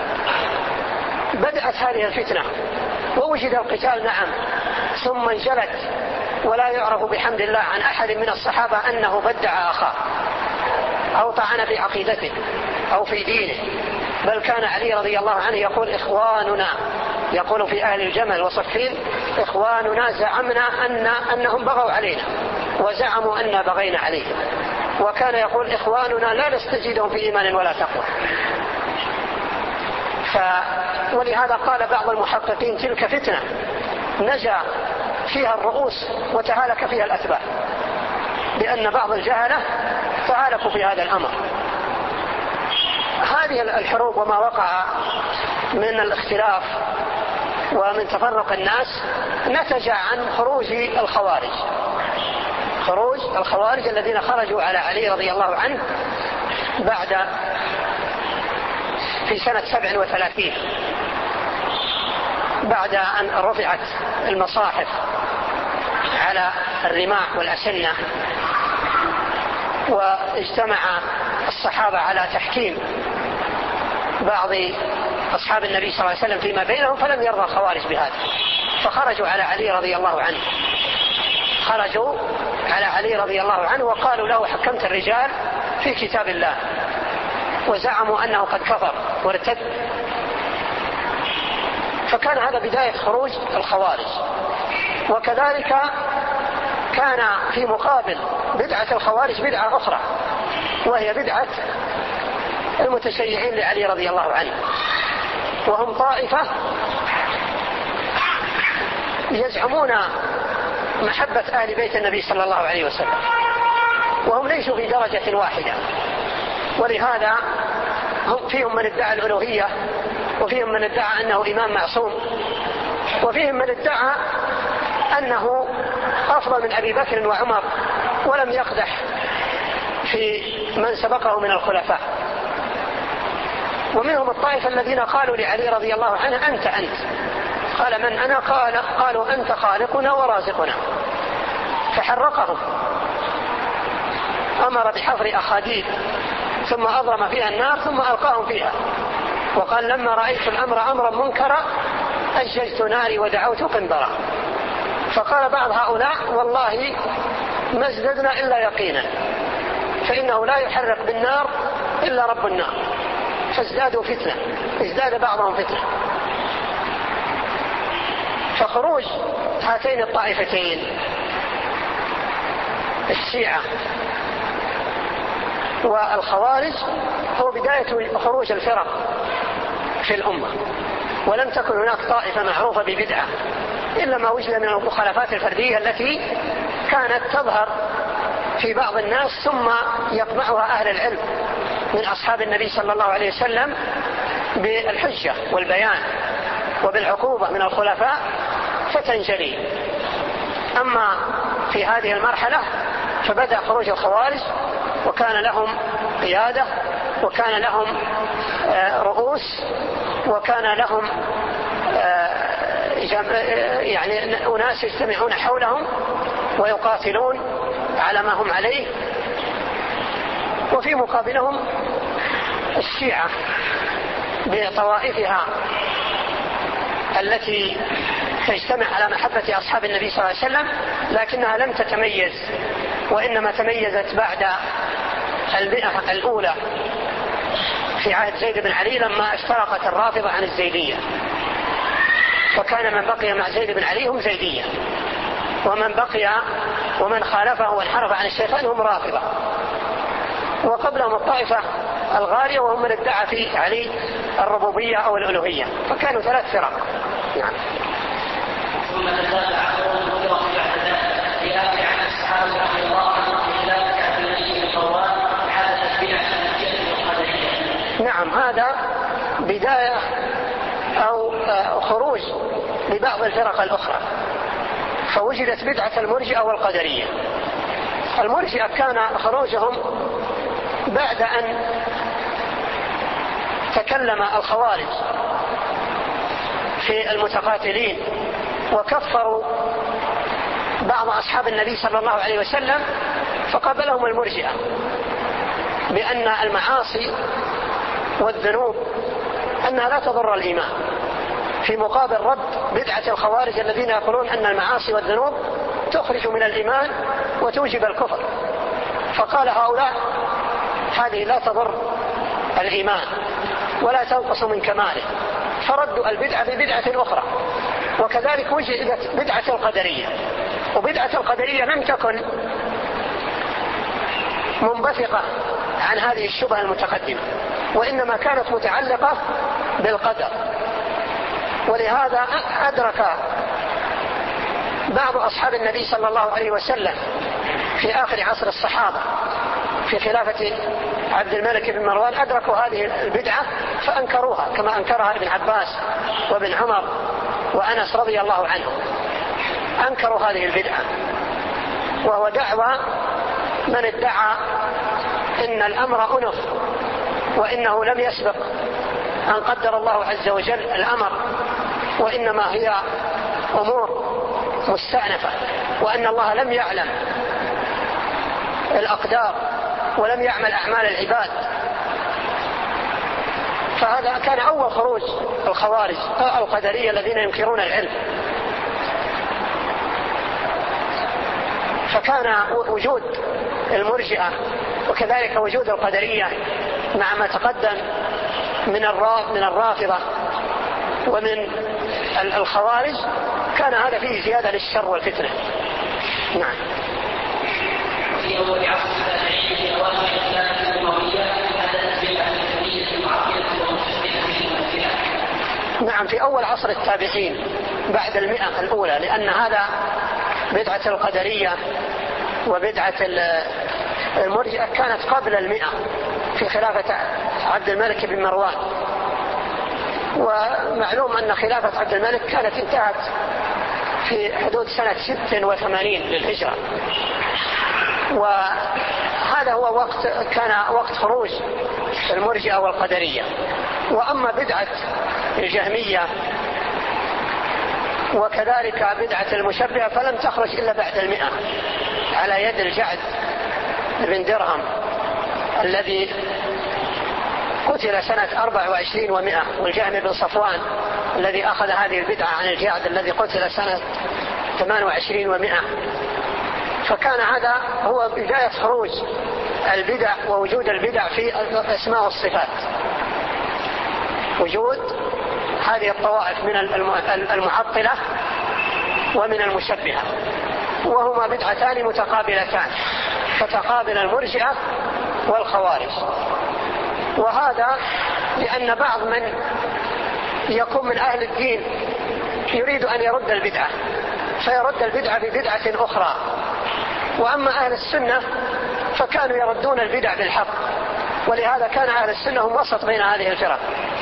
بدأت هذه الفتنة ووجد القتال نعم، ثم انجلت، ولا يعرف بحمد الله عن أحد من الصحابة أنه بدع أخاه أو طعن في عقيدته أو في دينه، بل كان علي رضي الله عنه يقول إخواننا، يقول في أهل الجمل وصفين إخواننا زعمنا أن أنهم بغوا علينا وزعموا أننا بغينا عليهم، وكان يقول إخواننا لا نستزيدهم في إيمان ولا تقوى. ف... ولهذا قال بعض المحققين تلك فتنة نجا فيها الرؤوس وتهالك فيها الأتباع، لأن بعض الجهلة تهالكوا في هذا الأمر. هذه الحروب وما وقع من الاختلاف ومن تفرق الناس نتج عن خروج الخوارج، خروج الخوارج الذين خرجوا على علي رضي الله عنه بعد في سنة سبع وثلاثين بعد أن رفعت المصاحف على الرماح والأسنة، واجتمع الصحابة على تحكيم بعض أصحاب النبي صلى الله عليه وسلم فيما بينهم، فلم يرضى الخوارج بهذا، فخرجوا على علي رضي الله عنه خرجوا على علي رضي الله عنه وقالوا له حكمت الرجال في كتاب الله، وزعموا أنه قد كفر وارتد. فكان هذا بداية خروج الخوارج. وكذلك كان في مقابل بدعة الخوارج بدعة أخرى، وهي بدعة المتشيعين لعلي رضي الله عنه، وهم طائفة يزعمون محبة آل بيت النبي صلى الله عليه وسلم، وهم ليسوا في درجة واحدة، ولهذا هم فيهم من ادعى الألوهية، وفيهم من ادعى أنه إمام معصوم، وفيهم من ادعى أنه أفضل من أبي بكر وعمر، ولم يقدح في من سبقه من الخلفاء. ومنهم الطائفة الذين قالوا لعلي رضي الله عنه أنت أنت، قال من أنا؟ قال قالوا أنت خالقنا ورازقنا، فحرقهم، أمر بحفر أخاديد ثم أضرم فيها النار ثم ألقاهم فيها، وقال لما رأيت الأمر أمرا منكرا أججت ناري ودعوت قنبرا. فقال بعض هؤلاء والله ما ازددنا إلا يقينا، فإنه لا يحرق بالنار إلا رب النار، فازدادوا فتنة، ازداد بعضهم فتنة. فخروج هاتين الطائفتين الشيعة والخوارج هو بداية خروج الفرق في الأمة، ولم تكن هناك طائفة معروفة ببدعة إلا ما وجد من المخالفات الفردية التي كانت تظهر في بعض الناس ثم يقمعها أهل العلم من أصحاب النبي صلى الله عليه وسلم بالحجة والبيان وبالعقوبة من الخلفاء فتنجلي. أما في هذه المرحلة فبدأ خروج الخوارج، وكان لهم قيادة، وكان لهم رؤوس، وكان لهم يعني أناس يجتمعون حولهم ويقاتلون على ما هم عليه. وفي مقابلهم الشيعة بطوائفها التي تجتمع على محبة أصحاب النبي صلى الله عليه وسلم، لكنها لم تتميز، وإنما تميزت بعد المئة الأولى في عهد زيد بن علي لما افترقت الرافضة عن الزيدية، وكان من بقي مع زيد بن علي هم زيدية، ومن بقي ومن خالفه وانحرف عن الشيطان هم رافضة. وقبلهم الطائفة الغالية وهم من ادعى في علي الربوبية أو الألوهية، فكانوا ثلاث فرق. نعم. ثم تتابع خروج الفرق بعد ذلك في آخر عهد الصحابة رضي الله عنهم في ذلك عبد الملك بن مروان حال تشبيع الجهل والقدرية. نعم، هذا بداية أو خروج لبعض الفرق الأخرى، فوجدت بدعة المرجئة والقدرية. المرجئة كان خروجهم بعد أن تكلم الخوارج في المتقاتلين وكفروا بعض أصحاب النبي صلى الله عليه وسلم، فقابلهم المرجئة بأن المعاصي والذنوب أنها لا تضر الإيمان، في مقابل رد بدعة الخوارج الذين يقولون أن المعاصي والذنوب تخرج من الإيمان وتوجب الكفر. فقال هؤلاء هذه لا تضر الإيمان ولا تنقص من كماله، فردوا البدعة ببدعة أخرى. وكذلك وجدت بدعة القدرية، وبدعة القدرية لم تكن منبثقة عن هذه الشبهة المتقدمة، وإنما كانت متعلقة بالقدر. ولهذا أدرك بعض أصحاب النبي صلى الله عليه وسلم في آخر عصر الصحابة في خلافة عبد الملك بن مروان أدركوا هذه البدعة فأنكروها، كما أنكرها ابن عباس وابن عمر وأنس رضي الله عنهم، أنكروا هذه البدعة. وهو دعوى من ادعى إن الأمر أنف وإنه لم يسبق أن قدر الله عز وجل الأمر، وإنما هي أمور مستأنفة، وأن الله لم يعلم الأقدار ولم يعمل أعمال العباد. فهذا كان أول خروج الخوارج القدرية الذين ينكرون العلم. فكان وجود المرجئة وكذلك وجود القدرية مع ما تقدم من من الرافضة ومن الخوارج كان هذا فيه زيادة للشر والفتنة. نعم. في أول عصر التابعين في أواخر الخلافة الأموية حدثت بدعة كبيرة معقدة ومشبهة بالممثلة. نعم، في أول عصر التابعين بعد المئة الأولى، لأن هذا بدعة القدرية وبدعة المرجئة كانت قبل المئة في خلافة عبد الملك بن مروان. ومعلوم أن خلافة عبد الملك كانت انتهت في حدود سنة ست وثمانين للهجرة، وهذا هو وقت كان وقت خروج المرجئة والقدرية. وأما بدعة الجهمية وكذلك بدعة المشبهة فلم تخرج إلا بعد المئة على يد الجعد بن درهم الذي قتل سنة أربع وعشرين ومئة، والجهم بن صفوان الذي أخذ هذه البدعة عن الجعد الذي قتل سنة ثمان وعشرين ومئة. فكان هذا هو بداية خروج البدع ووجود البدع في الأسماء والصفات، وجود هذه الطوائف من المعطلة ومن المشبهة، وهما بدعتان متقابلتان فتقابل المرجئة والخوارج. وهذا لأن بعض من يكون من أهل الدين يريد أن يرد البدعة فيرد البدعة ببدعة أخرى، وأما أهل السنة فكانوا يردون البدع بالحق، ولهذا كان أهل السنة هم وسط بين هذه الفرق.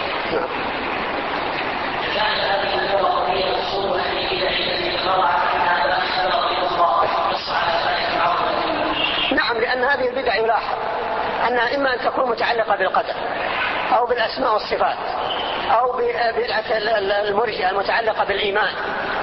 نعم، لأن هذه البدع يلاحظ أنها إما أن تكون متعلقة بالقدر أو بالأسماء والصفات، أو بدعة المرجئة المتعلقة بالإيمان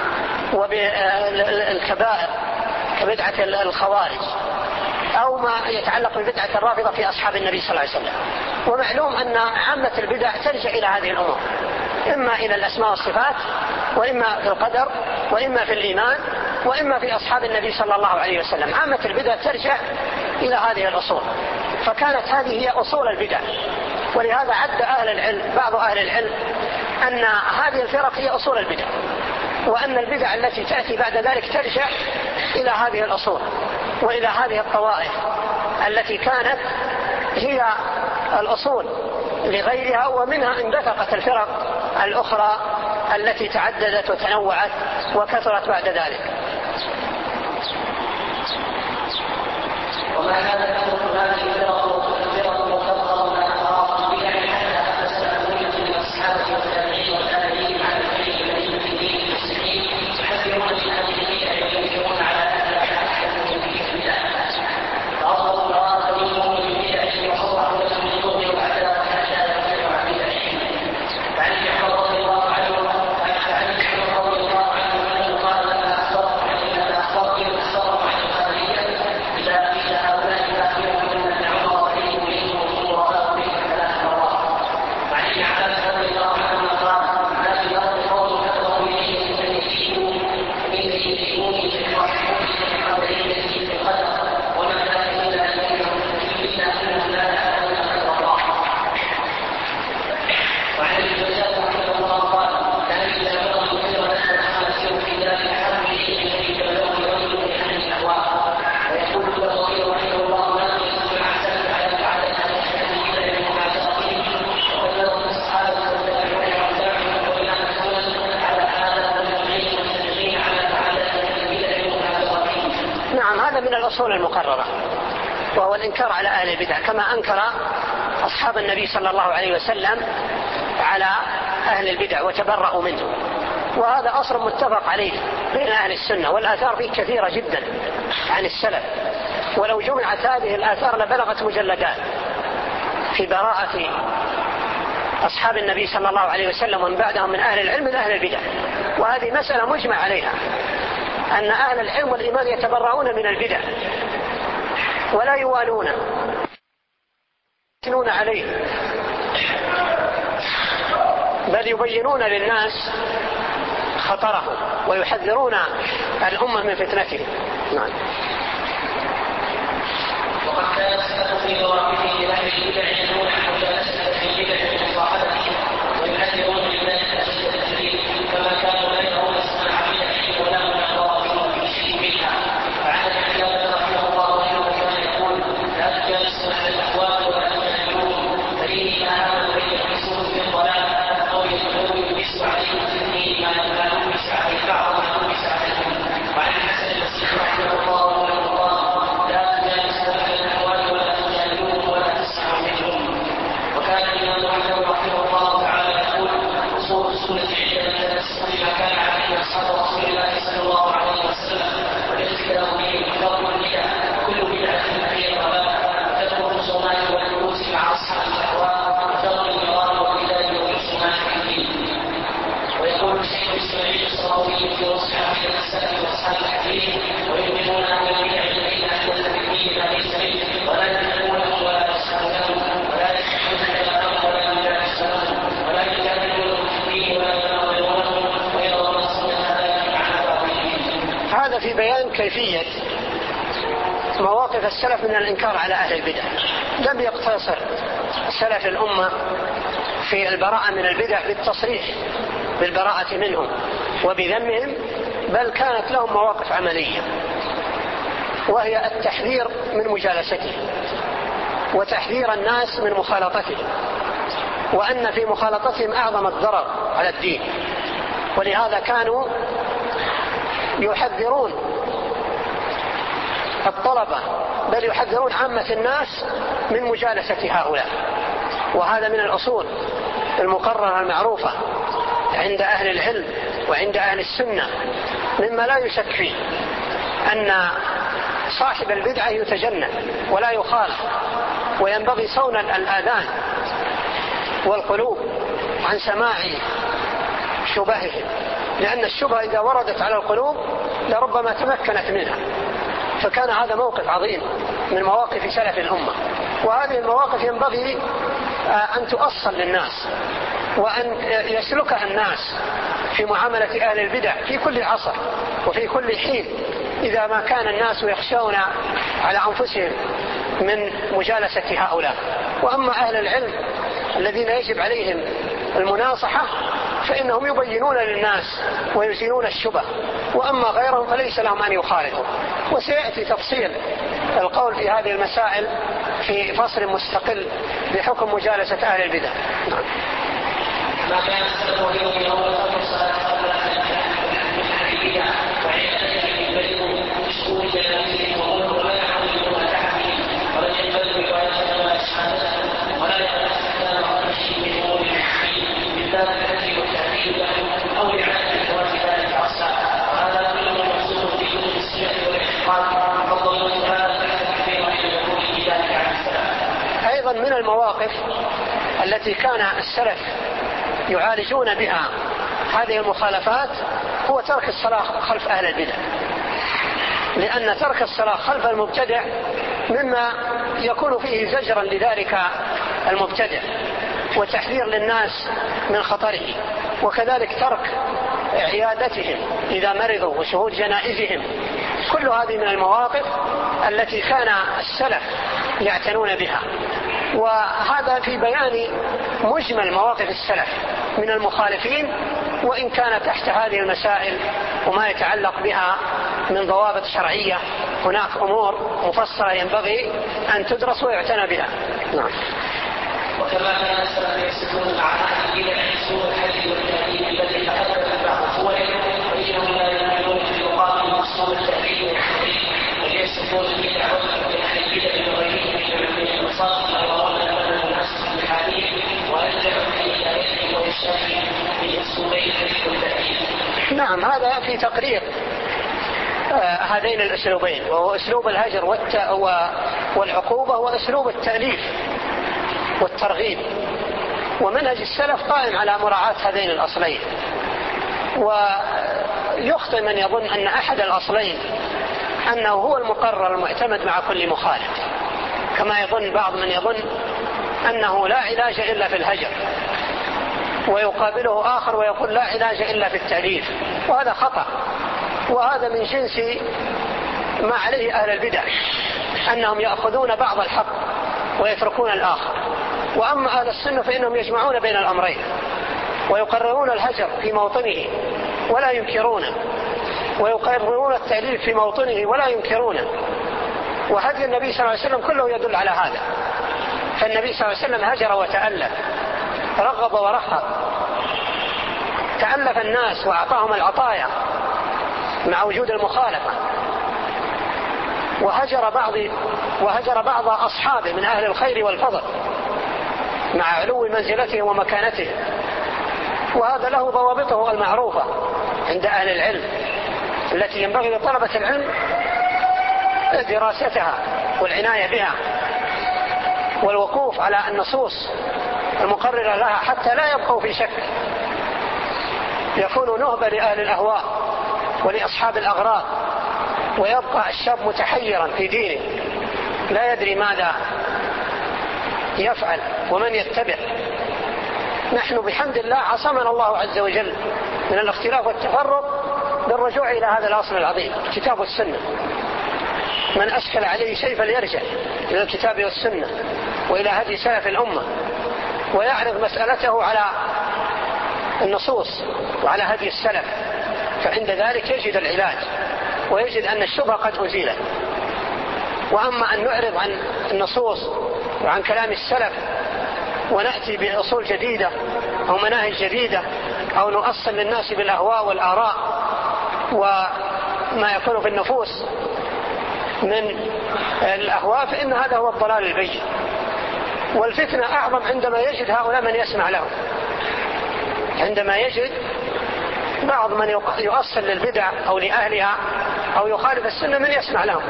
وبالكبائر كبدعة الخوارج، أو ما يتعلق ببدعة الرافضة في أصحاب النبي صلى الله عليه وسلم. ومعلوم أن عامة البدع ترجع إلى هذه الأمور، إما إلى الأسماء والصفات، وإما في القدر، وإما في الإيمان، وإما في أصحاب النبي صلى الله عليه وسلم. عامة البدع ترجع إلى هذه الأصول، فكانت هذه هي أصول البدع. ولهذا عد أهل العلم بعض أهل العلم أن هذه الفرق هي أصول البدع، وأن البدع التي تأتي بعد ذلك ترجع إلى هذه الأصول وإلى هذه الطوائف التي كانت هي الأصول لغيرها، ومنها انبثقت الفرق الأخرى التي تعددت وتنوعت وكثرت بعد ذلك. وما كان تكون هذه الفرق الفرق المفضله من اعراض البدع حتى اخذ السلفيه من اصحابه والتابعين والتابعين على الخير الذين في دين المسلمين يحذرون من هذه البدع وينكرون على اهلها احدهم في البدع. فاصبحوا المراد منهم بالبدع واصبحوا لهم بالنور والعذاب حتى يرجعوا عن بدعهم. فعن جعفر رضي الله عنه عن جعفر رضي الله عنه انه قال لما اخبرت عن اخبرت اخبرت عن الخارجيه اذا قيل هؤلاء من الأصول المقررة، وهو الإنكار على أهل البدع، كما أنكر أصحاب النبي صلى الله عليه وسلم على أهل البدع وتبرأوا منهم. وهذا أصل متفق عليه بين أهل السنة، والآثار فيه كثيرة جدا عن السلف، ولو جمعت هذه الآثار لبلغت مجلدات في براءة أصحاب النبي صلى الله عليه وسلم ومن بعدهم من أهل العلم من أهل البدع. وهذه مسألة مجمع عليها، أن أهل العلم والإيمان يتبرؤون من البدع ولا يوالون يثنون عليه، بل يبينون للناس خطره ويحذرون الأمة من فتنته. نعم. وقد كان السلف في مواقفه لأهل البدع ينهون عن مجالسة في البدع ومصاحبته ويحذرون لله أشد التحذير، كما كانوا لا يرون اسم عقيدة ولا مناظرة في شيء منها. فعن ابي هريرة رحمه الله عنه كان يقول: لا تجالسوا أهل الأهواء ولا تجادلوهم، فإني أهاب بين الرسول في الضلال أو يلبس عليهم تنين ما لبس عليه بعض ما لبس عليهم. وعن الحسن البصري رحمه الله عنه قال: لا تجالسوا أهل الأهواء ولا تجادلوهم ولا تسمعوا منهم. وكان الإمام أحمد رحمه الله تعالى يقول: أصول السنة عندنا تمسك بما كان عليه أصحاب رسول الله صلى الله عليه وسلم، والاختلاف به وفضل البدع، كل بدعة هي ضلالة، وتدخل الخصومات والجلوس مع أصحاب الأهواء وفضل المرار والبدع والخصومات في الدين. ويقول الشيخ إسماعيل الصراوي في وصف عقيدة السلف وأصحاب الحديث: ويؤمنون أن البدع الذين أحدث في الدين ما ليس منه، ولا يتبعونهم ولا يسمعونهم ولا يسمعون كلامهم ولا يجالسونهم ولا يجادلونهم في الدين ولا يناظرونهم ويرون سنة ذلك عن بعضهم. هذا في بيان كيفية مواقف السلف من الإنكار على أهل البدع. لم يقتصر سلف الأمة في البراءة من البدع بالتصريح بالبراءة منهم وبذمهم، بل كانت لهم مواقف عملية، وهي التحذير من مجالسته وتحذير الناس من مخالطتهم، وأن في مخالطتهم أعظم الضرر على الدين. ولهذا كانوا يحذرون الطلبة، بل يحذرون عامة الناس من مجالسة هؤلاء. وهذا من الأصول المقررة المعروفة عند أهل العلم وعند أهل السنة، مما لا يشك فيه أن صاحب البدعة يتجنب ولا يخالف، وينبغي صون الآذان والقلوب عن سماع شبههم، لأن الشبهة إذا وردت على القلوب لربما تمكنت منها. فكان هذا موقف عظيم من مواقف سلف الأمة، وهذه المواقف ينبغي أن تؤصل للناس وأن يسلكها الناس في معاملة أهل البدع في كل عصر وفي كل حين، إذا ما كان الناس يخشون على أنفسهم من مجالسة هؤلاء. وأما أهل العلم الذين يجب عليهم المناصحة فإنهم يبينون للناس ويزيلون الشبه، وأما غيرهم فليس لهم أن يخالطوا. وسيأتي تفصيل القول في هذه المسائل في فصل مستقل بحكم مجالسة أهل البدع. ما كان السلف اليوم يوم الصلاة قبل البدع وعيادته يبين بشؤون جنازته وأمور ولا يعلم ما تحمل ولا يقبل روايته ولا شهادته ولا يقبل استخدام هذا الشيء من أمور المسلمين بالذات التي والتأكيد له أو إعادة إخراج ذلك أصلا. وهذا كله مقصود في كتب السنة والاعتقاد، فضل هذا كثيرا أن يكون في ذلك عن السلف. أيضا من المواقف التي كان السلف يعالجون بها هذه المخالفات هو ترك الصلاة خلف أهل البدع، لأن ترك الصلاة خلف المبتدع مما يكون فيه زجرا لذلك المبتدع وتحذير للناس من خطره، وكذلك ترك عيادتهم إذا مرضوا وشهود جنائزهم. كل هذه من المواقف التي كان السلف يعتنون بها، وهذا في بيان مجمل مواقف السلف من المخالفين، وإن كان تحت هذه المسائل وما يتعلق بها من ضوابط شرعية هناك أمور مفصلة ينبغي أن تدرس ويعتنى بها. نعم. وكما كان السلف يصفون مع أهل البدع سوء الحديث والتأديب الذي تقدم في بعض صوره، وإنهم لا يؤمنون في مقام مقصود التأديب والتحريم، ويصفون نعم، هذا في تقرير هذين الأسلوبين، وهو أسلوب الهجر والعقوبة وأسلوب التأليف والترغيب. ومنهج السلف قائم على مراعاة هذين الأصلين. ويخطئ من يظن أن أحد الأصلين أنه هو المقرر المعتمد مع كل مخالف، كما يظن بعض من يظن أنه لا علاج إلا في الهجر، ويقابله آخر ويقول لا علاج إلا في التأليف، وهذا خطأ. وهذا من جنس ما عليه أهل البدع، أنهم يأخذون بعض الحق ويتركون الآخر. وأما أهل السنة فإنهم يجمعون بين الأمرين، ويقررون الهجر في موطنه ولا ينكرونه، ويقررون التأليف في موطنه ولا ينكرونه. وهدي النبي صلى الله عليه وسلم كله يدل على هذا. فالنبي صلى الله عليه وسلم هجر وتألف، رغب ورهب، تألف الناس وأعطاهم العطايا مع وجود المخالفة. وهجر بعض وهجر بعض أصحابه من أهل الخير والفضل مع علو منزلته ومكانته. وهذا له ضوابطه المعروفة عند أهل العلم، التي ينبغي لطلبة العلم دراستها والعناية بها والوقوف على النصوص المقررة لها حتى لا يبقوا في شك، يكون نهبة لأهل الأهواء ولأصحاب الأغراض، ويبقى الشاب متحيرا في دينه لا يدري ماذا يفعل ومن يتبع. نحن بحمد الله عصمنا الله عز وجل من الاختلاف والتفرق بالرجوع إلى هذا الأصل العظيم، الكتاب والسنة. من أشكل عليه شيء فليرجع إلى الكتاب والسنة وإلى هدي سلف الأمة، ويعرض مسألته على النصوص وعلى هدي السلف، فعند ذلك يجد العلاج ويجد أن الشبهة قد أزيلت. وأما أن نعرض عن النصوص وعن كلام السلف ونأتي بأصول جديدة أو مناهج جديدة أو نؤصل للناس بالأهواء والآراء وما يكون في النفوس من الأهواء، فإن هذا هو الضلال البين. والفتنة أعظم عندما يجد هؤلاء من يسمع لهم، عندما يجد بعض من يؤصل للبدع أو لأهلها أو يخالف السنة من يسمع لهم،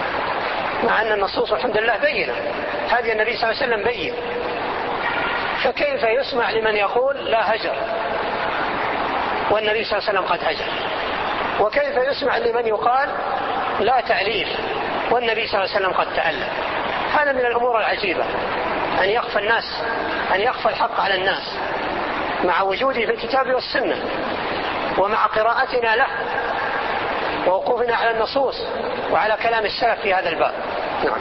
مع أن النصوص الحمد لله بينة، هذه النبي صلى الله عليه وسلم بين. فكيف يسمع لمن يقول لا هجر والنبي صلى الله عليه وسلم قد هجر؟ وكيف يسمع لمن يقال لا تأليف والنبي صلى الله عليه وسلم قد تألف؟ هذا من الأمور العجيبة، أن يخفى الناس أن يخفى الحق على الناس مع وجوده في الكتاب والسنة، ومع قراءتنا له ووقوفنا على النصوص وعلى كلام السلف في هذا الباب. نعم.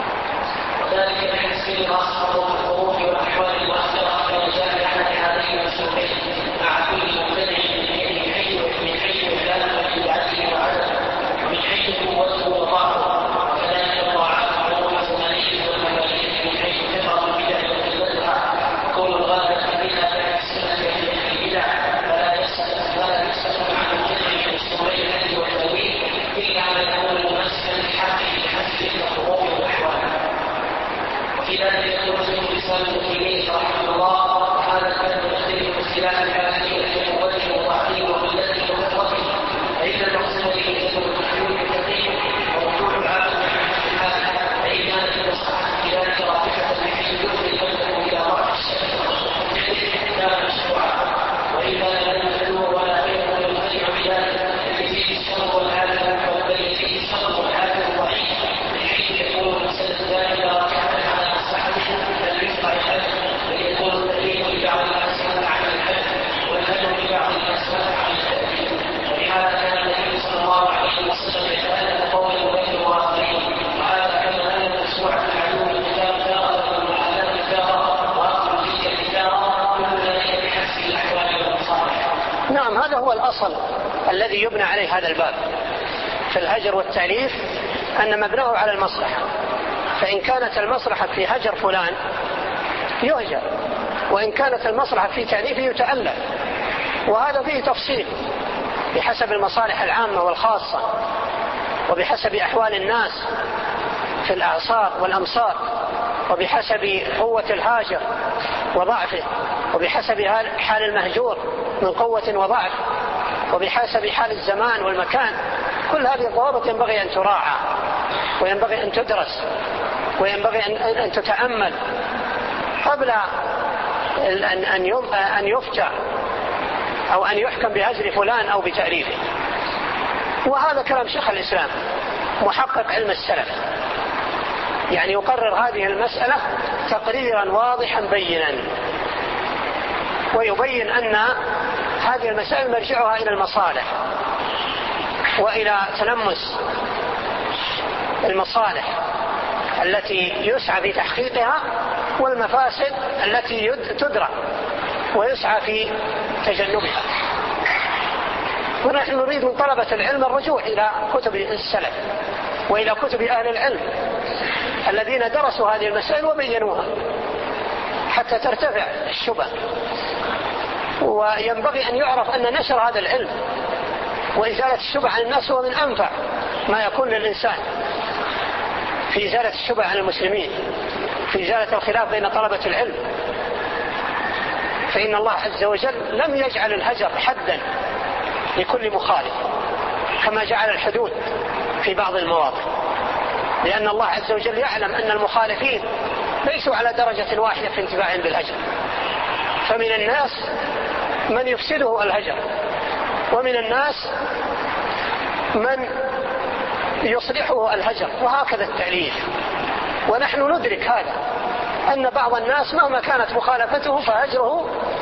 وذلك من تفسير أصحاب الحروف والأحوال المؤثرة كما جاء بأحد هذين المسلمين مع كل مبتدع من حيث من حيث كان وبدعته وعدم ومن حيث قوته وضعفه، وكذلك الطاعات والعقوبة المالية والمماليك من حيث كثرة البدع وقلتها وكون الغالب بها في السنة البدع فلا يسأل فلا يسأل عن البدع والسنة والتأويل إلا ما يكون ممثلا لحق لحسب الحروف والأحوال. وفي ذلك يقول شيخ الإسلام ابن تيمية رحمه الله: هذا كان يختلف باختلاف حالته وقوته وضعفه وقلته وكثرته، فإن المقصود به يكون التحويل الكثير ووقوع العالم في الحال، فإن كانت المصلحة في ذلك رافعة بحيث يفضي قلبه إلى ضعف الشك كان مشروعا، وإن كان لم يدعو ولا غيره يمتنع بذلك فيه الشر والعالم بل فيه الشر والعالم ضعيف، بحيث يكون مسألة ذلك راجعة على مصلحته بل يشرع الحج، بل يكون التأليف لبعض الناس عن الحج والهدم لبعض الناس عن التأليف. ولهذا كان النبي صلى الله عليه وسلم يتألف قوله بين الآخرين، وهذا كما أن المشروع في علوم الكتاب تارة والمعاداة تارة وأخذ الجزية تارة، كل ذلك بحسب الأحوال والمصالح. نعم، هذا هو الأصل الذي يبنى عليه هذا الباب في الهجر والتأليف، أن مبناه على المصلحة، فإن كانت المصلحة في هجر فلان يهجر، وإن كانت المصلحة في تأليفه يتألف. وهذا فيه تفصيل بحسب المصالح العامة والخاصة، وبحسب أحوال الناس في الأعصار والأمصار، وبحسب قوة الهاجر وضعفه، وبحسب حال المهجور من قوة وضعف. وبحسب حال الزمان والمكان. كل هذه الضوابط ينبغي أن تراعى وينبغي أن تدرس وينبغي أن تتأمل قبل أن يفتى أو أن يحكم بهجر فلان أو بتأريفه. وهذا كلام شيخ الإسلام محقق علم السلف، يعني يقرر هذه المسألة تقريرا واضحا بينا، ويبين أن هذه المسائل مرجعها إلى المصالح وإلى تلمس المصالح التي يسعى في تحقيقها والمفاسد التي تدرى ويسعى في تجنبها. ونحن نريد من طلبة العلم الرجوع إلى كتب السلف وإلى كتب أهل العلم الذين درسوا هذه المسائل وبينوها حتى ترتفع الشبه. وينبغي أن يعرف أن نشر هذا العلم وإزالة الشبه عن الناس هو من أنفع ما يكون للإنسان في إزالة الشبه عن المسلمين، في إزالة الخلاف بين طلبة العلم. فإن الله عز وجل لم يجعل الهجر حدا لكل مخالف كما جعل الحدود في بعض المواضع، لأن الله عز وجل يعلم أن المخالفين ليسوا على درجة واحدة في انتفاعهم بالهجر. فمن الناس من يفسده الهجر، ومن الناس من يصلحه الهجر، وهكذا التأليف. ونحن ندرك هذا، أن بعض الناس مهما كانت مخالفته فهجره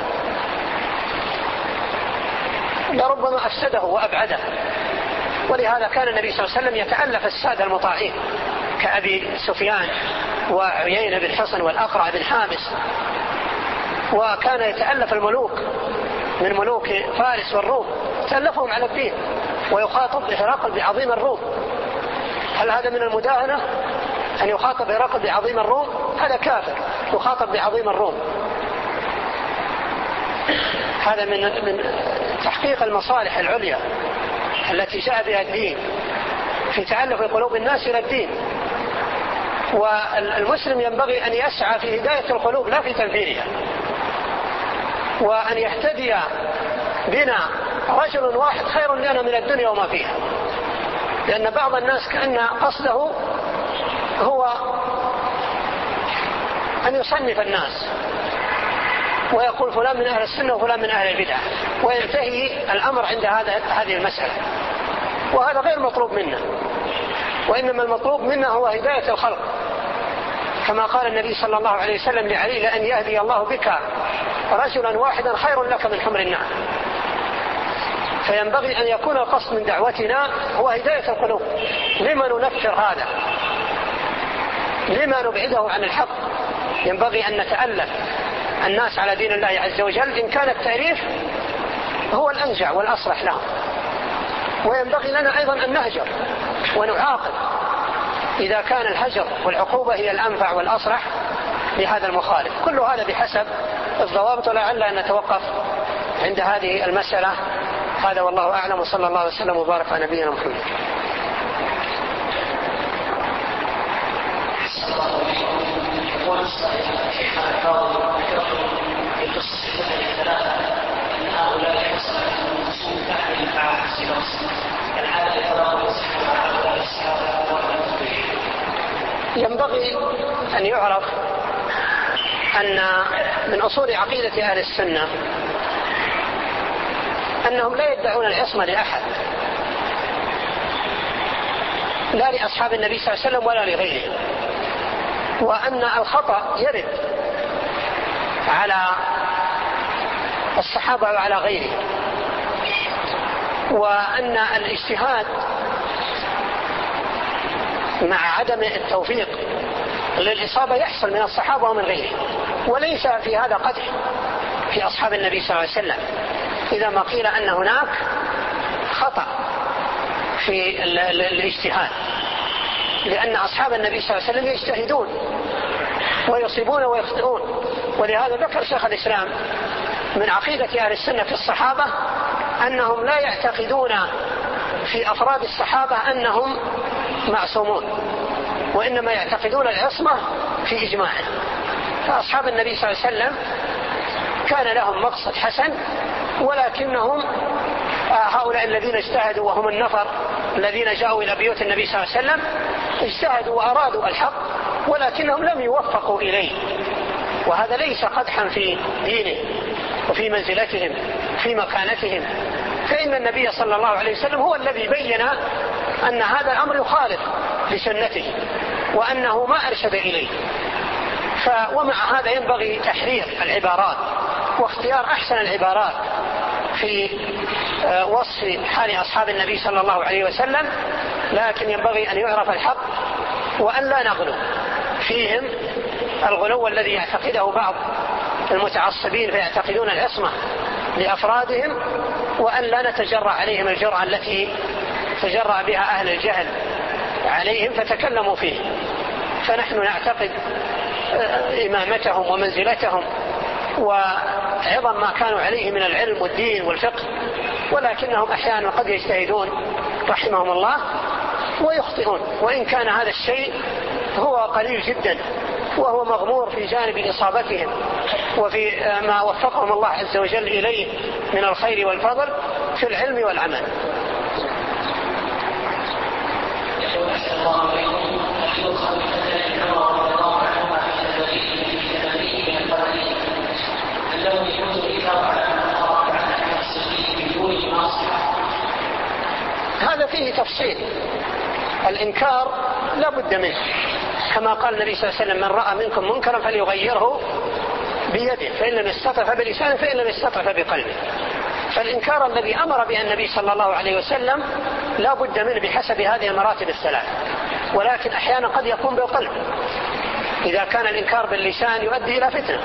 لربما أفسده وأبعده. ولهذا كان النبي صلى الله عليه وسلم يتألف السادة المطاعين كأبي سفيان وعيينة بن حصن والأقرع بن حابس، وكان يتألف الملوك من ملوك فارس والروم، تألفهم على الدين، ويخاطب هرقل بعظيم الروم. هل هذا من المداهنة أن يخاطب هرقل بعظيم الروم؟ هذا كافر يخاطب بعظيم الروم. هذا من من تحقيق المصالح العليا التي جاء بها الدين في تألف قلوب الناس إلى الدين. والمسلم ينبغي أن يسعى في هداية القلوب لا في تنفيرها، وأن يهتدي بنا رجل واحد خير لنا من الدنيا وما فيها. لأن بعض الناس كأن قصده هو أن يصنف الناس ويقول فلان من أهل السنة وفلان من أهل البدعة، وينتهي الأمر عند هذا هذه المسألة. وهذا غير مطلوب منا، وإنما المطلوب منا هو هداية الخلق، كما قال النبي صلى الله عليه وسلم لعلي: لأن يهدي الله بك رجلا واحدا خير لك من حمر النعم. فينبغي أن يكون القصد من دعوتنا هو هداية القلوب. لما ننفر هذا؟ لما نبعده عن الحق؟ ينبغي أن نتألف الناس على دين الله عز وجل إن كان التأليف هو الأنجع والأصلح لهم. وينبغي لنا أيضا أن نهجر ونعاقب إذا كان الهجر والعقوبة هي الأنفع والأصلح لهذا المخالف. كل هذا بحسب الضوابط، ولعل أن نتوقف عند هذه المسألة. هذا والله أعلم، وصلى الله وسلم وبارك على نبينا محمد. يقول شيخنا الفاضل في قصص الفتن الثلاثة أن هؤلاء يحصل لهم وصول فهم مع حسن نفسه كالحالة الفراغ والصحة مع هؤلاء الصحابة. ينبغي أن يعرف أن من أصول عقيدة أهل السنة أنهم لا يدعون العصمة لأحد، لا لأصحاب النبي صلى الله عليه وسلم ولا لغيرهم، وأن الخطأ يرد على الصحابة وعلى غيرهم، وأن الاجتهاد مع عدم التوفيق للإصابة يحصل من الصحابة ومن غيرهم. وليس في هذا قدح في أصحاب النبي صلى الله عليه وسلم إذا ما قيل أن هناك خطأ في الاجتهاد، لأن أصحاب النبي صلى الله عليه وسلم يجتهدون ويصيبون ويخطئون. ولهذا ذكر شيخ الإسلام من عقيدة أهل السنة في الصحابة أنهم لا يعتقدون في أفراد الصحابة أنهم معصومون، وإنما يعتقدون العصمة في إجماعه. فأصحاب النبي صلى الله عليه وسلم كان لهم مقصد حسن، ولكنهم هؤلاء الذين اجتهدوا وهم النفر الذين جاءوا إلى بيوت النبي صلى الله عليه وسلم اجتهدوا وأرادوا الحق ولكنهم لم يوفقوا إليه، وهذا ليس قدحا في دينه وفي منزلتهم في مكانتهم، فإن النبي صلى الله عليه وسلم هو الذي بين أن هذا الأمر يخالف لسنته وأنه ما أرشد إليه. ومع هذا ينبغي تحرير العبارات واختيار أحسن العبارات في وصف حال أصحاب النبي صلى الله عليه وسلم، لكن ينبغي أن يعرف الحق وأن لا نغلو فيهم الغلو الذي يعتقده بعض المتعصبين فيعتقدون العصمة لأفرادهم، وأن لا نتجرأ عليهم الجرأة التي تجرأ بها أهل الجهل عليهم فتكلموا فيه. فنحن نعتقد إمامتهم ومنزلتهم وعظم ما كانوا عليه من العلم والدين والفقه، ولكنهم أحيانا قد يجتهدون رحمهم الله ويخطئون، وإن كان هذا الشيء هو قليل جدا وهو مغمور في جانب إصابتهم وفي ما وفقهم الله عز وجل إليه من الخير والفضل في العلم والعمل. يقول أحسن الله عليكم أن يؤخذ بكلام عمر رضي الله عنهما في تبريره في تبريره من القدرية أنه يجوز الإنكار على من أخبر عن أحد الصديق بدون مناصحة. هذا فيه تفصيل. الإنكار لا بد منه، كما قال النبي صلى الله عليه وسلم: من رأى منكم منكرا فليغيره بيده فإن لم يستطع فبلسانه فإن لم يستطع فبقلبه. فالإنكار الذي أمر به النبي صلى الله عليه وسلم لا بد منه بحسب هذه المراتب الثلاث، ولكن أحيانا قد يكون بالقلب. إذا كان الإنكار باللسان يؤدي إلى فتنة،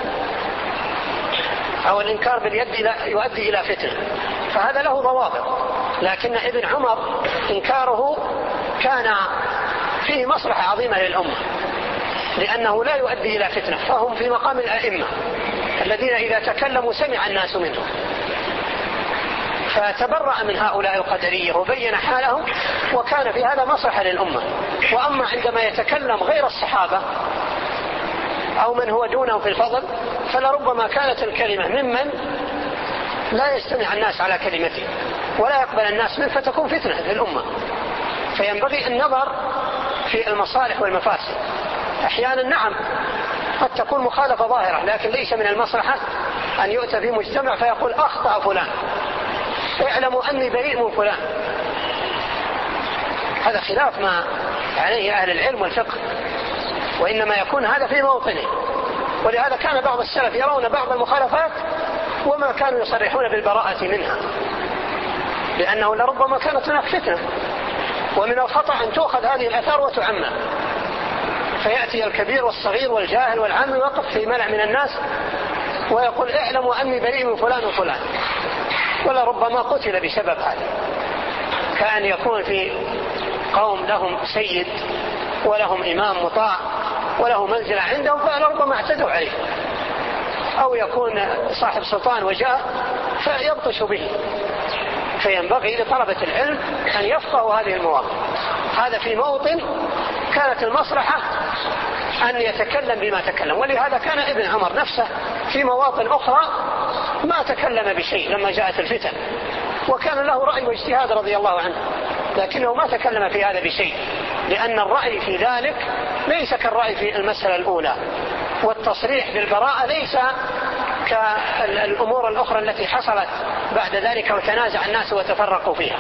أو الإنكار باليد يؤدي إلى فتنة، فهذا له ضوابط. لكن ابن عمر إنكاره كان فيه مصلحة عظيمة للأمة، لأنه لا يؤدي إلى فتنة، فهم في مقام الأئمة الذين إذا تكلموا سمع الناس منهم، فتبرأ من هؤلاء القدرية وبين حالهم، وكان في هذا مصلحة للأمة. وأما عندما يتكلم غير الصحابة أو من هو دونه في الفضل فلربما كانت الكلمة ممن لا يستمع الناس على كلمته ولا يقبل الناس منه فتكون فتنة للأمة. فينبغي النظر في المصالح والمفاسد. أحيانا نعم قد تكون مخالفة ظاهرة، لكن ليس من المصلحة أن يؤتى في مجتمع فيقول: أخطأ فلان، اعلموا أني بريء من فلان. هذا خلاف ما عليه أهل العلم والفقه، وإنما يكون هذا في موطنه. ولهذا كان بعض السلف يرون بعض المخالفات وما كانوا يصرحون بالبراءة منها، لأنه لربما كانت هناك فتنة، ومن الخطأ أن تؤخذ هذه الآثار وتعمم، فيأتي الكبير والصغير والجاهل والعام ويقف في ملأ من الناس ويقول: اعلموا أني بريء من فلان وفلان، ولربما قتل بسبب هذا. كأن يكون في قوم لهم سيد ولهم إمام مطاع وله منزلة عندهم فلربما اعتدوا عليه، أو يكون صاحب سلطان وجاء فيبطش به. فينبغي لطلبة العلم أن يفقهوا هذه المواقف. هذا في موطن كانت المصلحة أن يتكلم بما تكلم، ولهذا كان ابن عمر نفسه في مواطن أخرى ما تكلم بشيء لما جاءت الفتن، وكان له رأي واجتهاد رضي الله عنه، لكنه ما تكلم في هذا بشيء، لأن الرأي في ذلك ليس كالرأي في المسألة الأولى، والتصريح بالبراءة ليس كالأمور الأخرى التي حصلت بعد ذلك وتنازع الناس وتفرقوا فيها.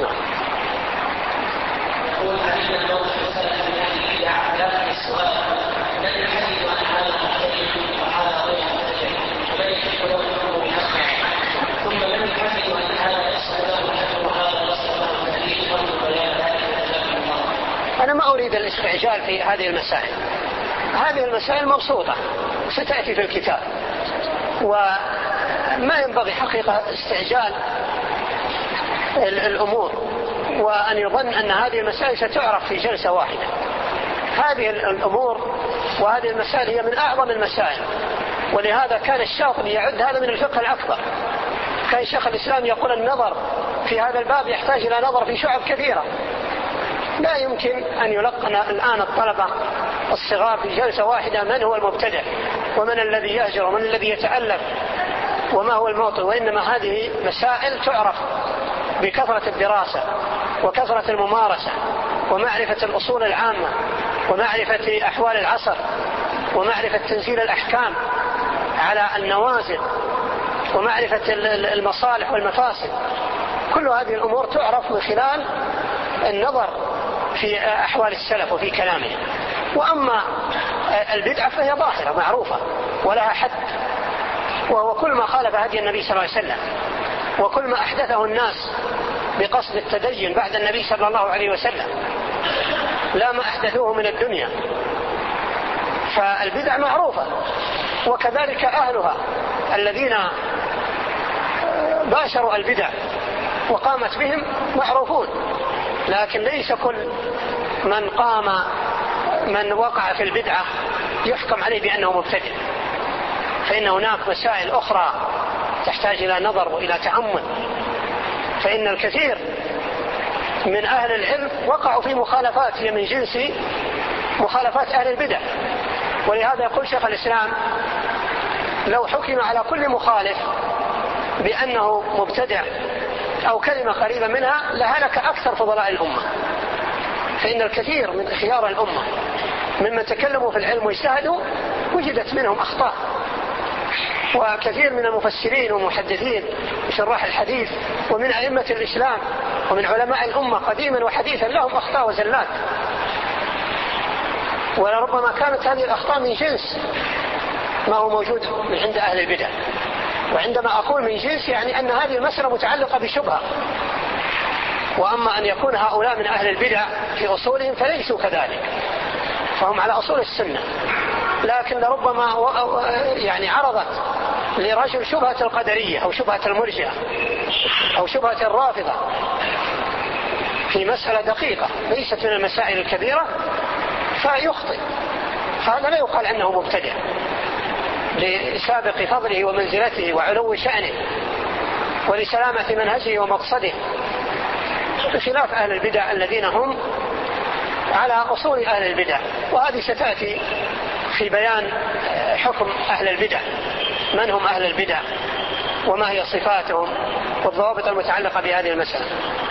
أنا ما أريد الاستعجال في هذه المسائل. هذه المسائل مبسوطة ستأتي في الكتاب، وما ينبغي حقيقة استعجال الأمور وأن يظن أن هذه المسائل ستعرف في جلسة واحدة. هذه الأمور وهذه المسائل هي من أعظم المسائل، ولهذا كان الشاطبي يعد هذا من الفقه الأكبر. كان شيخ الإسلام يقول: النظر في هذا الباب يحتاج إلى نظر في شعب كثيرة. لا يمكن أن يلقن الآن الطلبة الصغار في جلسة واحدة من هو المبتدع ومن الذي يهجر ومن الذي يتألف وما هو الموطن، وإنما هذه مسائل تعرف بكثرة الدراسة وكثرة الممارسة ومعرفة الأصول العامة ومعرفة أحوال العصر ومعرفة تنزيل الأحكام على النوازل ومعرفة المصالح والمفاسد. كل هذه الأمور تعرف من خلال النظر في أحوال السلف وفي كلامهم. وأما البدعة فهي ظاهرة معروفة ولها حد، وهو كل ما خالف هدي النبي صلى الله عليه وسلم وكل ما أحدثه الناس بقصد التدين بعد النبي صلى الله عليه وسلم، لا ما أحدثوه من الدنيا. فالبدع معروفة، وكذلك أهلها الذين باشروا البدع وقامت بهم معروفون. لكن ليس كل من قام من وقع في البدعة يحكم عليه بأنه مبتدع، فإن هناك مسائل أخرى تحتاج إلى نظر وإلى تأمل. فإن الكثير من أهل العلم وقعوا في مخالفات هي من جنس مخالفات أهل البدع. ولهذا يقول شيخ الإسلام: لو حكم على كل مخالف بأنه مبتدع أو كلمة قريبة منها لهلك أكثر فضلاء الأمة. فإن الكثير من خيار الأمة ممن تكلموا في العلم واجتهدوا وجدت منهم أخطاء، وكثير من المفسرين والمحدثين وشراح الحديث ومن أئمة الإسلام ومن علماء الأمة قديما وحديثا لهم أخطاء وزلات، ولربما كانت هذه الأخطاء من جنس ما هو موجود من عند أهل البدع. وعندما أقول من جنس يعني أن هذه المسألة متعلقة بشبهة، وأما أن يكون هؤلاء من أهل البدع في أصولهم فليسوا كذلك، فهم على أصول السنة. لكن لربما يعني عرضت لرجل شبهة القدرية أو شبهة المرجئة أو شبهة الرافضة في مسألة دقيقة ليست من المسائل الكبيرة فيخطئ، هذا لا يقال أنه مبتدع لسابق فضله ومنزلته وعلو شأنه ولسلامة منهجه ومقصده، بخلاف أهل البدع الذين هم على أصول أهل البدع. وهذه ستأتي في بيان حكم أهل البدع، من هم أهل البدع وما هي صفاتهم والضوابط المتعلقة بهذه المسألة.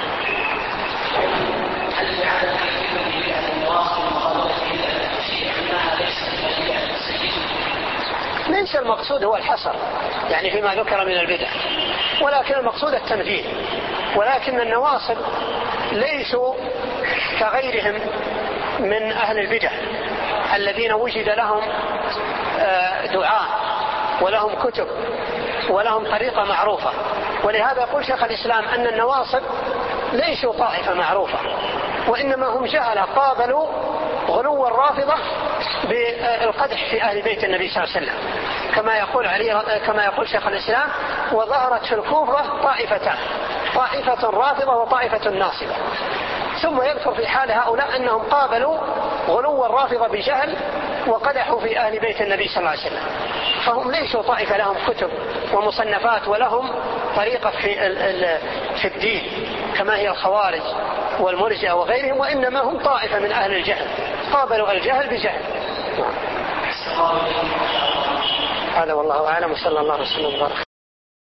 ليس المقصود هو الحصر يعني فيما ذكر من البدع، ولكن المقصود التمثيل. ولكن النواصب ليسوا كغيرهم من أهل البدع الذين وجد لهم دعاء ولهم كتب ولهم طريقة معروفة. ولهذا يقول شيخ الإسلام أن النواصب ليسوا طائفة معروفة، وإنما هم جهلة قابلوا غلو الرافضة بالقدح في أهل بيت النبي صلى الله عليه وسلم، كما يقول علي كما يقول شيخ الإسلام: وظهرت في الكوفة طائفتان، طائفة رافضة وطائفة ناصبة. ثم يذكر في حال هؤلاء أنهم قابلوا غلو الرافضة بجهل وقدحوا في أهل بيت النبي صلى الله عليه وسلم، فهم ليسوا طائفة لهم كتب ومصنفات ولهم طريقة في في الدين كما هي الخوارج والمرجئة وغيرهم، وإنما هم طائفة من أهل الجهل قابلوا الجهل بجهل. هذا والله أعلم، وصلى الله وسلم وبارك.